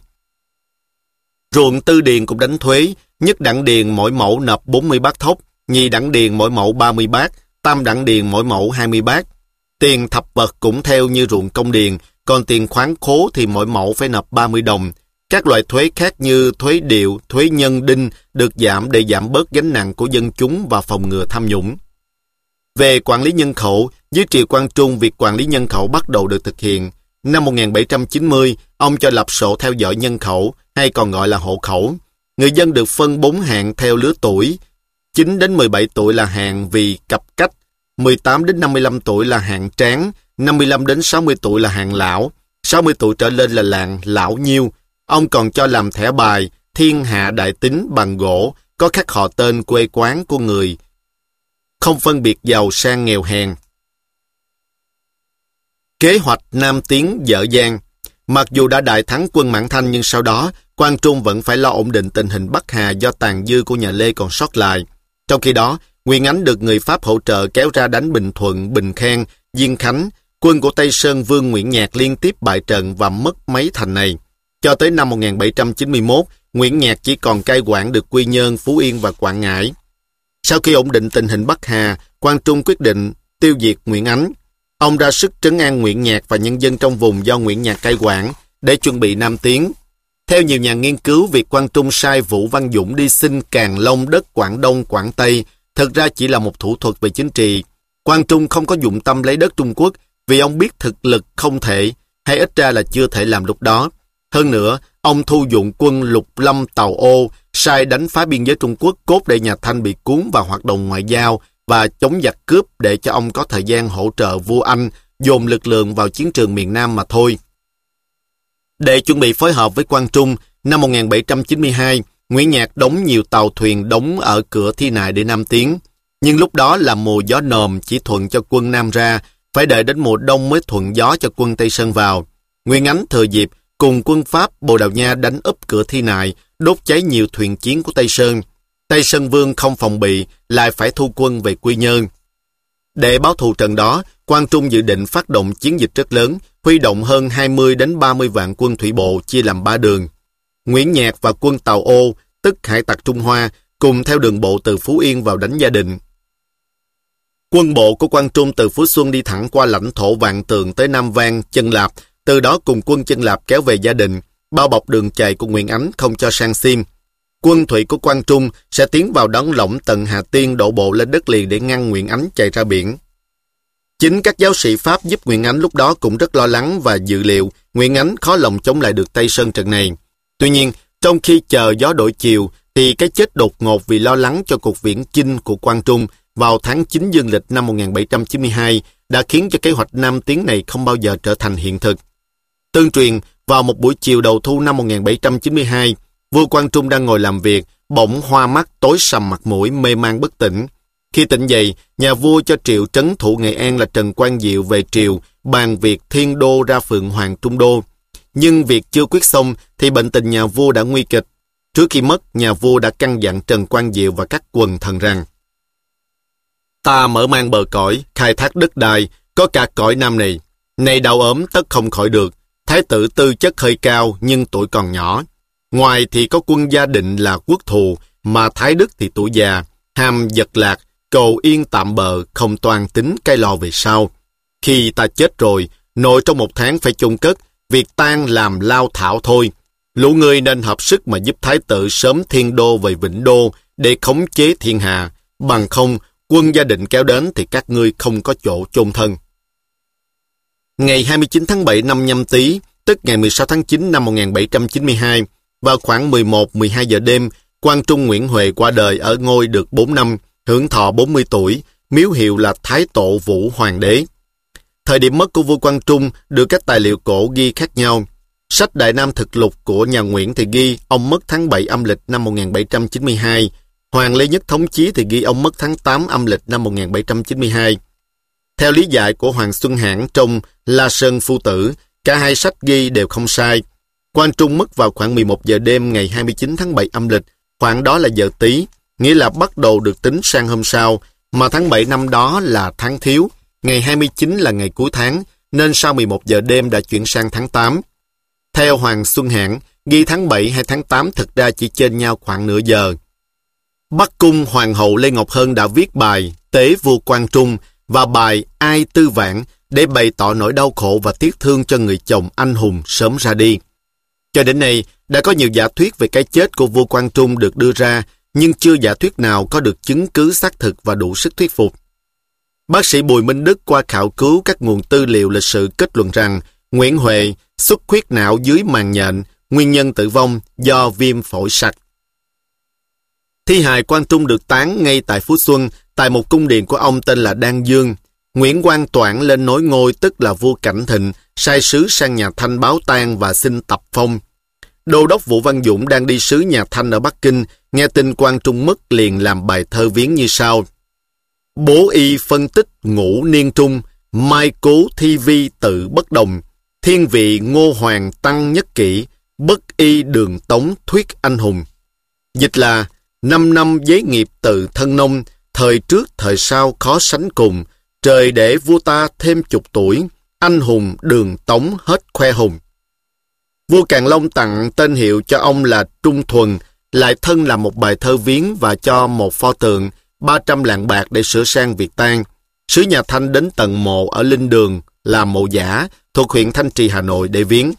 Ruộng tư điền cũng đánh thuế, nhất đẳng điền mỗi mẫu nộp bốn mươi bát thóc, nhì đẳng điền mỗi mẫu ba mươi bát, tam đẳng điền mỗi mẫu hai mươi bát. Tiền thập vật cũng theo như ruộng công điền, còn tiền khoáng khố thì mỗi mẫu phải nộp ba mươi đồng. Các loại thuế khác như thuế điệu, thuế nhân đinh được giảm để giảm bớt gánh nặng của dân chúng và phòng ngừa tham nhũng. Về quản lý nhân khẩu, dưới triều Quang Trung, việc quản lý nhân khẩu bắt đầu được thực hiện. Năm một nghìn bảy trăm chín mươi, ông cho lập sổ theo dõi nhân khẩu, hay còn gọi là hộ khẩu. Người dân được phân bốn hạng theo lứa tuổi. chín đến mười bảy tuổi là hạng vì cặp cách, mười tám đến năm mươi lăm tuổi là hạng tráng, năm mươi lăm đến sáu mươi tuổi là hạng lão, sáu mươi tuổi trở lên là làng lão nhiêu. Ông còn cho làm thẻ bài thiên hạ đại tín bằng gỗ, có khắc họ tên quê quán của người, không phân biệt giàu sang nghèo hèn. Kế hoạch Nam Tiến dở dang. Mặc dù đã đại thắng quân Mãn Thanh nhưng sau đó, Quang Trung vẫn phải lo ổn định tình hình Bắc Hà do tàn dư của nhà Lê còn sót lại. Trong khi đó, Nguyên Ánh được người Pháp hỗ trợ kéo ra đánh Bình Thuận, Bình Khang, Diên Khánh. Quân của Tây Sơn Vương Nguyễn Nhạc liên tiếp bại trận và mất mấy thành này. Cho tới năm một nghìn bảy trăm chín mươi mốt, Nguyễn Nhạc chỉ còn cai quản được Quy Nhơn, Phú Yên và Quảng Ngãi. Sau khi ổn định tình hình Bắc Hà, Quang Trung quyết định tiêu diệt Nguyễn Ánh. Ông ra sức trấn an Nguyễn Nhạc và nhân dân trong vùng do Nguyễn Nhạc cai quản để chuẩn bị Nam Tiến. Theo nhiều nhà nghiên cứu, việc Quang Trung sai Vũ Văn Dũng đi xin Càn Long đất Quảng Đông, Quảng Tây thực ra chỉ là một thủ thuật về chính trị. Quang Trung không có dụng tâm lấy đất Trung Quốc vì ông biết thực lực không thể, hay ít ra là chưa thể làm lúc đó. Hơn nữa, ông thu dụng quân Lục Lâm Tàu Ô, sai đánh phá biên giới Trung Quốc cốt để nhà Thanh bị cuốn vào hoạt động ngoại giao và chống giặc cướp để cho ông có thời gian hỗ trợ vua Anh dồn lực lượng vào chiến trường miền Nam mà thôi. Để chuẩn bị phối hợp với Quang Trung, năm một nghìn bảy trăm chín mươi hai, Nguyễn Nhạc đóng nhiều tàu thuyền đóng ở cửa Thi Nại để Nam Tiến. Nhưng lúc đó là mùa gió nồm chỉ thuận cho quân Nam ra, phải đợi đến mùa đông mới thuận gió cho quân Tây Sơn vào. Nguyên Ánh thừa dịp cùng quân Pháp Bồ Đào Nha đánh úp cửa Thi Nại, đốt cháy nhiều thuyền chiến của Tây Sơn. Tây Sơn Vương không phòng bị, lại phải thu quân về Quy Nhơn. Để báo thù trận đó, Quang Trung dự định phát động chiến dịch rất lớn, huy động hơn hai mươi đến ba mươi vạn quân thủy bộ chia làm ba đường. Nguyễn Nhạc và quân Tàu Ô, tức hải tặc Trung Hoa, cùng theo đường bộ từ Phú Yên vào đánh Gia Định. Quân bộ của Quang Trung từ Phú Xuân đi thẳng qua lãnh thổ Vạn Tường tới Nam Vang, Chân Lạp, từ đó cùng quân Chân Lạp kéo về Gia Định, bao bọc đường chạy của Nguyễn Ánh không cho sang xiêm. Quân thủy của Quang Trung sẽ tiến vào đón lỏng tận Hà Tiên đổ bộ lên đất liền để ngăn Nguyễn Ánh chạy ra biển. Chính các giáo sĩ Pháp giúp Nguyễn Ánh lúc đó cũng rất lo lắng và dự liệu Nguyễn Ánh khó lòng chống lại được Tây Sơn trận này. Tuy nhiên, Trong khi chờ gió đổi chiều, thì cái chết đột ngột vì lo lắng cho cuộc viễn chinh của Quang Trung vào tháng chín dương lịch năm một nghìn bảy trăm chín mươi hai đã khiến cho kế hoạch Nam tiến này không bao giờ trở thành hiện thực. Tương truyền, vào một buổi chiều đầu thu năm một nghìn bảy trăm chín mươi hai, vua Quang Trung đang ngồi làm việc, bỗng hoa mắt, tối sầm mặt mũi, mê man bất tỉnh. Khi tỉnh dậy, nhà vua cho triệu trấn thủ Nghệ An là Trần Quang Diệu về triều, bàn việc thiên đô ra Phượng Hoàng Trung Đô. Nhưng việc chưa quyết xong thì bệnh tình nhà vua đã nguy kịch. Trước khi mất, nhà vua đã căn dặn Trần Quang Diệu và các quần thần rằng: ta mở mang bờ cõi, khai thác đất đai, có cả cõi Nam này. Này đau ốm tất không khỏi được. Thái tử tư chất hơi cao nhưng tuổi còn nhỏ. Ngoài thì có quân Gia Định là quốc thù, mà Thái Đức thì tuổi già, ham giật lạc, cầu yên tạm bợ, không toan tính cai lò về sau. Khi ta chết rồi, nội trong một tháng phải chôn cất, việc tang làm lao thảo thôi. Lũ ngươi nên hợp sức mà giúp Thái tử sớm thiên đô về Vĩnh Đô để khống chế thiên hạ. Bằng không, quân Gia Định kéo đến thì các ngươi không có chỗ chôn thân. Ngày hai mươi chín tháng bảy năm Nhâm Tý, tức ngày mười sáu tháng chín năm một nghìn bảy trăm chín mươi hai, vào khoảng mười một mười hai giờ đêm, Quang Trung Nguyễn Huệ qua đời ở ngôi được bốn năm, hưởng thọ bốn mươi tuổi, miếu hiệu là Thái Tổ Vũ Hoàng đế. Thời điểm mất của vua Quang Trung được các tài liệu cổ ghi khác nhau. Sách Đại Nam Thực Lục của nhà Nguyễn thì ghi ông mất tháng bảy âm lịch năm một nghìn bảy trăm chín mươi hai. Hoàng Lê Nhất Thống Chí thì ghi ông mất tháng tám âm lịch năm một nghìn bảy trăm chín mươi hai. Theo lý giải của Hoàng Xuân Hãn trong La Sơn Phu Tử, cả hai sách ghi đều không sai. Quang Trung mất vào khoảng mười một giờ đêm ngày hai mươi chín tháng bảy âm lịch, khoảng đó là giờ Tý, nghĩa là bắt đầu được tính sang hôm sau, mà tháng bảy năm đó là tháng Thiếu, ngày hai mươi chín là ngày cuối tháng, nên sau mười một giờ đêm đã chuyển sang tháng tám. Theo Hoàng Xuân Hãn, ghi tháng bảy hay tháng tám thực ra chỉ chênh nhau khoảng nửa giờ. Bắc Cung Hoàng hậu Lê Ngọc Hân đã viết bài Tế vua Quang Trung và bài Ai Tư Vãn để bày tỏ nỗi đau khổ và tiếc thương cho người chồng anh hùng sớm ra đi. Cho đến nay, đã có nhiều giả thuyết về cái chết của vua Quang Trung được đưa ra, nhưng chưa giả thuyết nào có được chứng cứ xác thực và đủ sức thuyết phục. Bác sĩ Bùi Minh Đức qua khảo cứu các nguồn tư liệu lịch sử kết luận rằng Nguyễn Huệ xuất huyết não dưới màng nhện, nguyên nhân tử vong do viêm phổi sặc. Thi hài Quang Trung được táng ngay tại Phú Xuân, tại một cung điện của ông tên là Đan Dương. Nguyễn Quang Toản lên nối ngôi, tức là vua Cảnh Thịnh, sai sứ sang nhà Thanh báo tang và xin tập phong. Đô đốc Vũ Văn Dũng đang đi sứ nhà Thanh ở Bắc Kinh, nghe tin Quang Trung mất liền làm bài thơ viếng như sau: Bố y phân tích ngũ niên trung, mai cố thi vi tự bất đồng, thiên vị ngô hoàng tăng nhất kỷ, bất y đường tống thuyết anh hùng. Dịch là: năm năm giấy nghiệp tự thân nông, thời trước thời sau khó sánh cùng, trời để vua ta thêm chục tuổi, anh hùng đường tống hết khoe hùng. Vua Càn Long tặng tên hiệu cho ông là Trung Thuần, lại thân làm một bài thơ viếng và cho một pho tượng, ba trăm lạng bạc để sửa sang việc tang. Sứ nhà Thanh đến tận mộ ở Linh Đường, là mộ giả, thuộc huyện Thanh Trì, Hà Nội để viếng.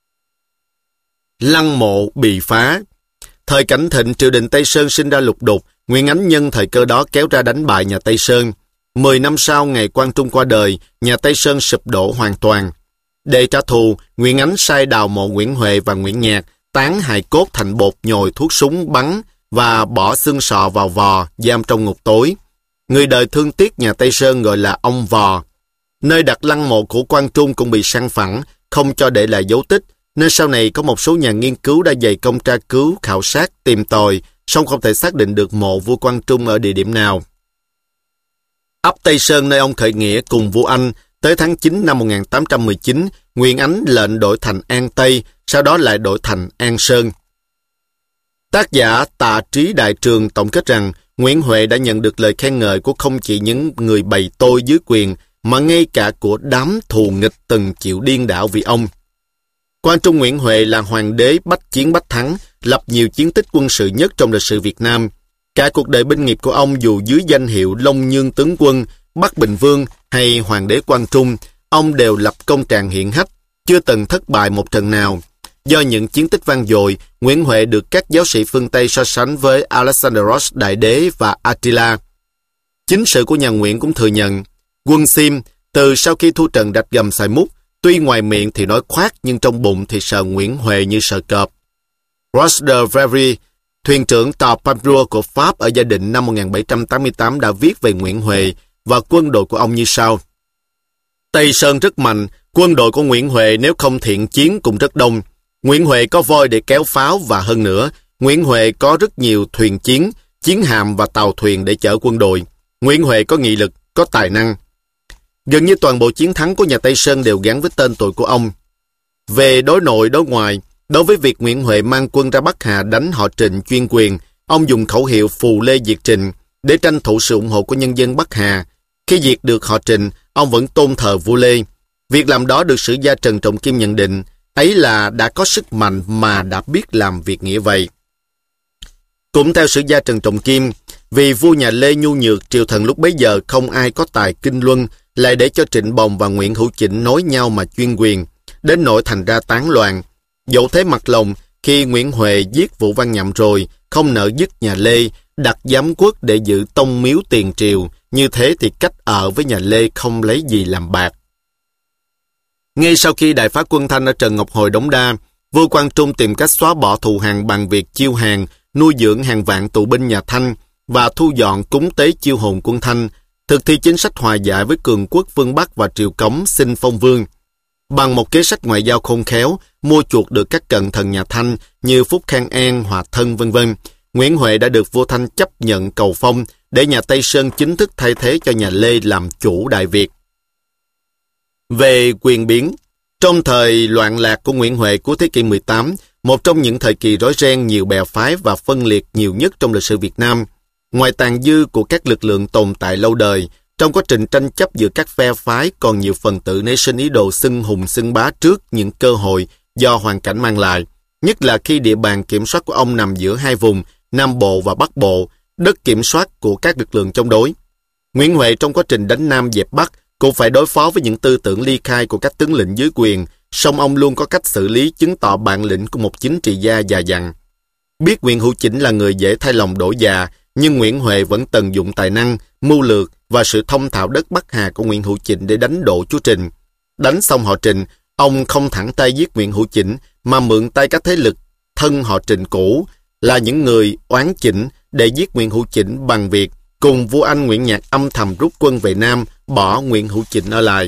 Lăng mộ bị phá. Thời Cảnh Thịnh, triều đình Tây Sơn sinh ra lục đục, Nguyễn Ánh nhân thời cơ đó kéo ra đánh bại nhà Tây Sơn. Mười năm sau ngày Quang Trung qua đời, nhà Tây Sơn sụp đổ hoàn toàn. Để trả thù, Nguyễn Ánh sai đào mộ Nguyễn Huệ và Nguyễn Nhạc, tán hài cốt thành bột nhồi thuốc súng bắn và bỏ xương sọ vào vò, giam trong ngục tối. Người đời thương tiếc nhà Tây Sơn gọi là ông Vò. Nơi đặt lăng mộ của Quang Trung cũng bị san phẳng, không cho để lại dấu tích, nên sau này có một số nhà nghiên cứu đã dày công tra cứu, khảo sát, tìm tòi, song không thể xác định được mộ vua Quang Trung ở địa điểm nào. Ấp Tây Sơn nơi ông khởi nghĩa cùng vua Anh, tới tháng chín năm một nghìn tám trăm mười chín, Nguyễn Ánh lệnh đổi thành An Tây, sau đó lại đổi thành An Sơn. Tác giả Tạ Trí Đại Trường tổng kết rằng Nguyễn Huệ đã nhận được lời khen ngợi của không chỉ những người bày tôi dưới quyền, mà ngay cả của đám thù nghịch từng chịu điên đảo vì ông. Quang Trung Nguyễn Huệ là hoàng đế bách chiến bách thắng, lập nhiều chiến tích quân sự nhất trong lịch sử Việt Nam. Cả cuộc đời binh nghiệp của ông dù dưới danh hiệu Long Nhương tướng quân, Bắc Bình Vương hay Hoàng đế Quang Trung, ông đều lập công trạng hiển hách, chưa từng thất bại một trận nào. Do những chiến tích vang dội, Nguyễn Huệ được các giáo sĩ phương Tây so sánh với Alexandros Đại Đế và Attila. Chính sử của nhà Nguyễn cũng thừa nhận, quân Sim, từ sau khi thua trận Rạch Gầm Sài Múc, tuy ngoài miệng thì nói khoác nhưng trong bụng thì sợ Nguyễn Huệ như sợ cọp. Roger Very, thuyền trưởng tàu Pambrua của Pháp ở Gia Định năm một nghìn bảy trăm tám mươi tám đã viết về Nguyễn Huệ và quân đội của ông như sau. Tây Sơn rất mạnh, quân đội của Nguyễn Huệ nếu không thiện chiến cũng rất đông. Nguyễn Huệ có voi để kéo pháo và hơn nữa, Nguyễn Huệ có rất nhiều thuyền chiến, chiến hạm và tàu thuyền để chở quân đội. Nguyễn Huệ có nghị lực, có tài năng. Gần như toàn bộ chiến thắng của nhà Tây Sơn đều gắn với tên tuổi của ông. Về đối nội đối ngoại, đối với việc Nguyễn Huệ mang quân ra Bắc Hà đánh họ Trịnh chuyên quyền, ông dùng khẩu hiệu phù lê diệt Trịnh để tranh thủ sự ủng hộ của nhân dân Bắc Hà. Khi diệt được họ Trịnh, ông vẫn tôn thờ vua Lê. Việc làm đó được sử gia Trần Trọng Kim nhận định, ấy là đã có sức mạnh mà đã biết làm việc nghĩa vậy. Cũng theo sử gia Trần Trọng Kim, vì vua nhà Lê nhu nhược, triều thần lúc bấy giờ không ai có tài kinh luân, lại để cho Trịnh Bồng và Nguyễn Hữu Chỉnh nối nhau mà chuyên quyền, đến nỗi thành ra tán loạn. Dẫu thế mặt lòng, khi Nguyễn Huệ giết Vũ Văn Nhậm rồi, không nỡ dứt nhà Lê, đặt giám quốc để giữ tông miếu tiền triều, như thế thì cách ở với nhà Lê không lấy gì làm bạc. Ngay sau khi đại phá quân Thanh ở Trần Ngọc Hồi đóng đa, vua Quang Trung tìm cách xóa bỏ thù hằn bằng việc chiêu hàng, nuôi dưỡng hàng vạn tù binh nhà Thanh và thu dọn cúng tế chiêu hồn quân Thanh, thực thi chính sách hòa giải với cường quốc Vương Bắc và Triều Cống xin phong vương. Bằng một kế sách ngoại giao khôn khéo, mua chuộc được các cận thần nhà Thanh như Phúc Khang An, Hòa Thân vân vân, Nguyễn Huệ đã được vua Thanh chấp nhận cầu phong để nhà Tây Sơn chính thức thay thế cho nhà Lê làm chủ Đại Việt. Về quyền biến, trong thời loạn lạc của Nguyễn Huệ của thế kỷ mười tám, một trong những thời kỳ rối ren, nhiều bè phái và phân liệt nhiều nhất trong lịch sử Việt Nam, ngoài tàn dư của các lực lượng tồn tại lâu đời, trong quá trình tranh chấp giữa các phe phái còn nhiều phần tử nảy sinh ý đồ xưng hùng xưng bá trước những cơ hội do hoàn cảnh mang lại, nhất là khi địa bàn kiểm soát của ông nằm giữa hai vùng Nam Bộ và Bắc Bộ, đất kiểm soát của các lực lượng chống đối. Nguyễn Huệ trong quá trình đánh Nam dẹp Bắc cũng phải đối phó với những tư tưởng ly khai của các tướng lĩnh dưới quyền, song ông luôn có cách xử lý chứng tỏ bản lĩnh của một chính trị gia già dặn. Biết Nguyễn Hữu Chỉnh là người dễ thay lòng đổi dạ, nhưng Nguyễn Huệ vẫn tận dụng tài năng, mưu lược và sự thông thạo đất Bắc Hà của Nguyễn Hữu Chỉnh để đánh đổ chúa Trình. Đánh xong họ Trình, ông không thẳng tay giết Nguyễn Hữu Chỉnh mà mượn tay các thế lực thân họ Trình cũ là những người oán Chỉnh để giết Nguyễn Hữu Chỉnh bằng việc cùng vua Anh Nguyễn Nhạc âm thầm rút quân về Nam, bỏ Nguyễn Hữu Chỉnh ở lại.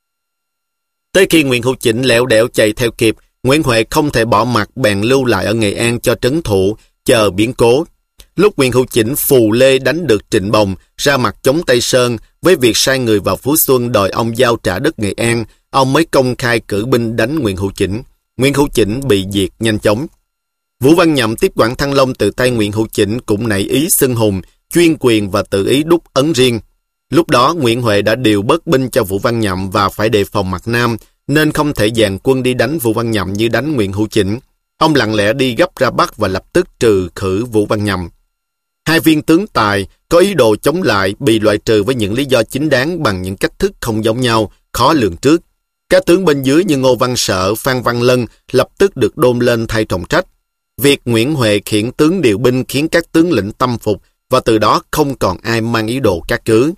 Tới khi Nguyễn Hữu Chỉnh lẻo đẻo chạy theo kịp, Nguyễn Huệ không thể bỏ mặc bèn lưu lại ở Nghệ An cho trấn thủ, chờ biến cố. Lúc Nguyễn Hữu Chỉnh phù lê đánh được Trịnh Bồng, ra mặt chống Tây Sơn với việc sai người vào Phú Xuân đòi ông giao trả đất Nghệ An, ông mới công khai cử binh đánh Nguyễn Hữu Chỉnh. Nguyễn Hữu Chỉnh bị diệt nhanh chóng. Vũ Văn Nhậm tiếp quản Thăng Long từ tay Nguyễn Hữu Chỉnh cũng nảy ý xưng hùng, chuyên quyền và tự ý đúc ấn riêng. Lúc đó Nguyễn Huệ đã điều bớt binh cho Vũ Văn Nhậm và phải đề phòng mặt Nam, nên không thể dàn quân đi đánh Vũ Văn Nhậm như đánh Nguyễn Hữu Chỉnh. Ông lặng lẽ đi gấp ra Bắc và lập tức trừ khử Vũ Văn Nhậm. Hai viên tướng tài có ý đồ chống lại bị loại trừ với những lý do chính đáng bằng những cách thức không giống nhau, khó lường trước. Các tướng bên dưới như Ngô Văn Sợ, Phan Văn Lân lập tức được đôn lên thay trọng trách. Việc Nguyễn Huệ khiển tướng điều binh khiến các tướng lĩnh tâm phục và từ đó không còn ai mang ý đồ cát cứ.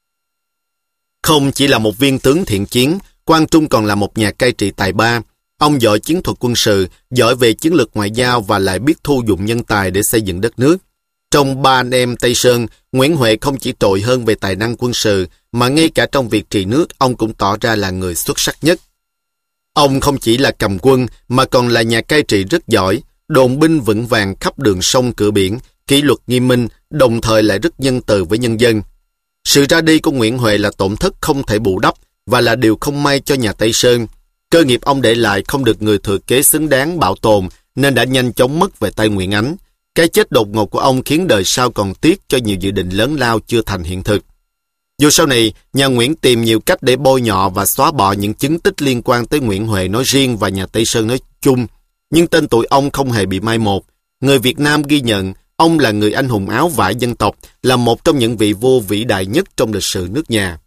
Không chỉ là một viên tướng thiện chiến, Quang Trung còn là một nhà cai trị tài ba. Ông giỏi chiến thuật quân sự, giỏi về chiến lược ngoại giao và lại biết thu dụng nhân tài để xây dựng đất nước. Trong ba anh em Tây Sơn, Nguyễn Huệ không chỉ trội hơn về tài năng quân sự, mà ngay cả trong việc trị nước, ông cũng tỏ ra là người xuất sắc nhất. Ông không chỉ là cầm quân, mà còn là nhà cai trị rất giỏi, đồn binh vững vàng khắp đường sông cửa biển, kỷ luật nghiêm minh, đồng thời lại rất nhân từ với nhân dân. Sự ra đi của Nguyễn Huệ là tổn thất không thể bù đắp và là điều không may cho nhà Tây Sơn. Cơ nghiệp ông để lại không được người thừa kế xứng đáng bảo tồn, nên đã nhanh chóng mất về tay Nguyễn Ánh. Cái chết đột ngột của ông khiến đời sau còn tiếc cho nhiều dự định lớn lao chưa thành hiện thực. Dù sau này, nhà Nguyễn tìm nhiều cách để bôi nhọ và xóa bỏ những chứng tích liên quan tới Nguyễn Huệ nói riêng và nhà Tây Sơn nói chung, nhưng tên tuổi ông không hề bị mai một. Người Việt Nam ghi nhận ông là người anh hùng áo vải dân tộc, là một trong những vị vua vĩ đại nhất trong lịch sử nước nhà.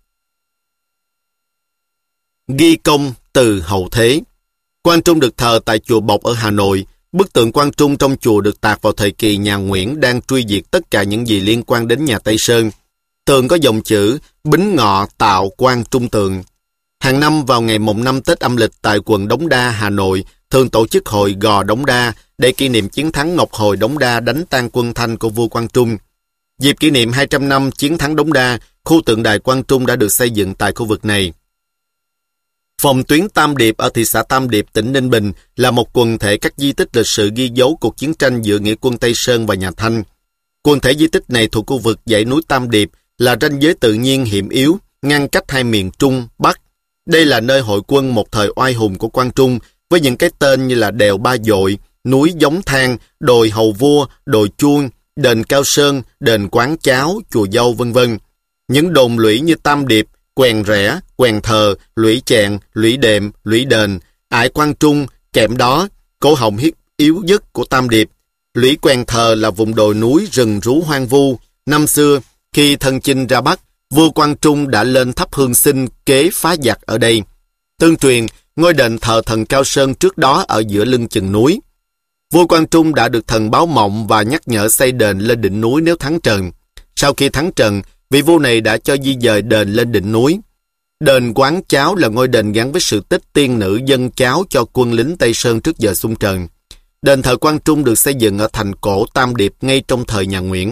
Ghi công từ hậu thế. Quang Trung được thờ tại chùa Bộc ở Hà Nội. Bức tượng Quang Trung trong chùa được tạc vào thời kỳ nhà Nguyễn đang truy diệt tất cả những gì liên quan đến nhà Tây Sơn. Tượng có dòng chữ Bính Ngọ tạo Quang Trung tượng. Hàng năm vào ngày mồng năm Tết âm lịch tại quận Đống Đa, Hà Nội, thường tổ chức hội Gò Đống Đa để kỷ niệm chiến thắng Ngọc Hồi Đống Đa đánh tan quân Thanh của vua Quang Trung. Dịp kỷ niệm hai trăm năm chiến thắng Đống Đa, khu tượng đài Quang Trung đã được xây dựng tại khu vực này. Phòng tuyến Tam Điệp ở thị xã Tam Điệp, tỉnh Ninh Bình là một quần thể các di tích lịch sử ghi dấu cuộc chiến tranh giữa nghĩa quân Tây Sơn và nhà Thanh. Quần thể di tích này thuộc khu vực dãy núi Tam Điệp, là ranh giới tự nhiên hiểm yếu, ngăn cách hai miền Trung, Bắc. Đây là nơi hội quân một thời oai hùng của Quang Trung, với những cái tên như là đèo Ba Dội, núi Giống Thang, đồi Hầu Vua, đồi Chuông, đền Cao Sơn, đền Quán Cháo, chùa Dâu, vân vân. Những đồn lũy như Tam Điệp, Quèn Rẽ, Quèn Thờ, Lũy Chẹn, Lũy Đệm, Lũy Đền, Ải Quang Trung, Kẽm Đó, cổ họng hiếp yếu nhất của Tam Điệp. Lũy Quèn Thờ là vùng đồi núi rừng rú hoang vu. Năm xưa, khi thân chinh ra Bắc, vua Quang Trung đã lên thắp hương sinh kế phá giặc ở đây. Tương truyền, ngôi đền thờ thần Cao Sơn trước đó ở giữa lưng chừng núi. Vua Quang Trung đã được thần báo mộng và nhắc nhở xây đền lên đỉnh núi nếu thắng trận. Sau khi thắng trận, vị vua này đã cho di dời đền lên đỉnh núi. Đền Quán Cháo là ngôi đền gắn với sự tích tiên nữ dâng cháo cho quân lính Tây Sơn trước giờ xung trận. Đền thờ Quang Trung được xây dựng ở thành cổ Tam Điệp ngay trong thời nhà Nguyễn.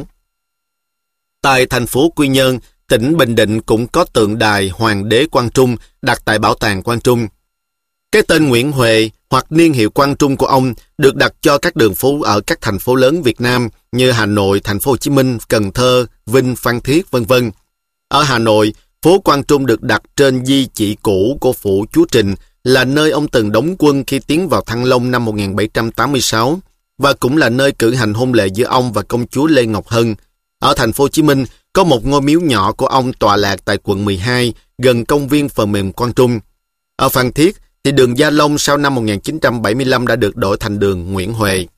Tại thành phố Quy Nhơn, tỉnh Bình Định cũng có tượng đài Hoàng đế Quang Trung đặt tại Bảo tàng Quang Trung. Cái tên Nguyễn Huệ hoặc niên hiệu Quang Trung của ông được đặt cho các đường phố ở các thành phố lớn Việt Nam như Hà Nội, Thành phố Hồ Chí Minh, Cần Thơ, Vinh, Phan Thiết, vân vân. Ở Hà Nội, phố Quang Trung được đặt trên di chỉ cũ của phủ Chúa Trình, là nơi ông từng đóng quân khi tiến vào Thăng Long năm một nghìn bảy trăm tám mươi sáu, và cũng là nơi cử hành hôn lễ giữa ông và công chúa Lê Ngọc Hân. Ở Thành phố Hồ Chí Minh có một ngôi miếu nhỏ của ông tọa lạc tại quận mười hai, gần công viên phần mềm Quang Trung. Ở Phan Thiết thì đường Gia Long sau năm một nghìn chín trăm bảy mươi lăm đã được đổi thành đường Nguyễn Huệ.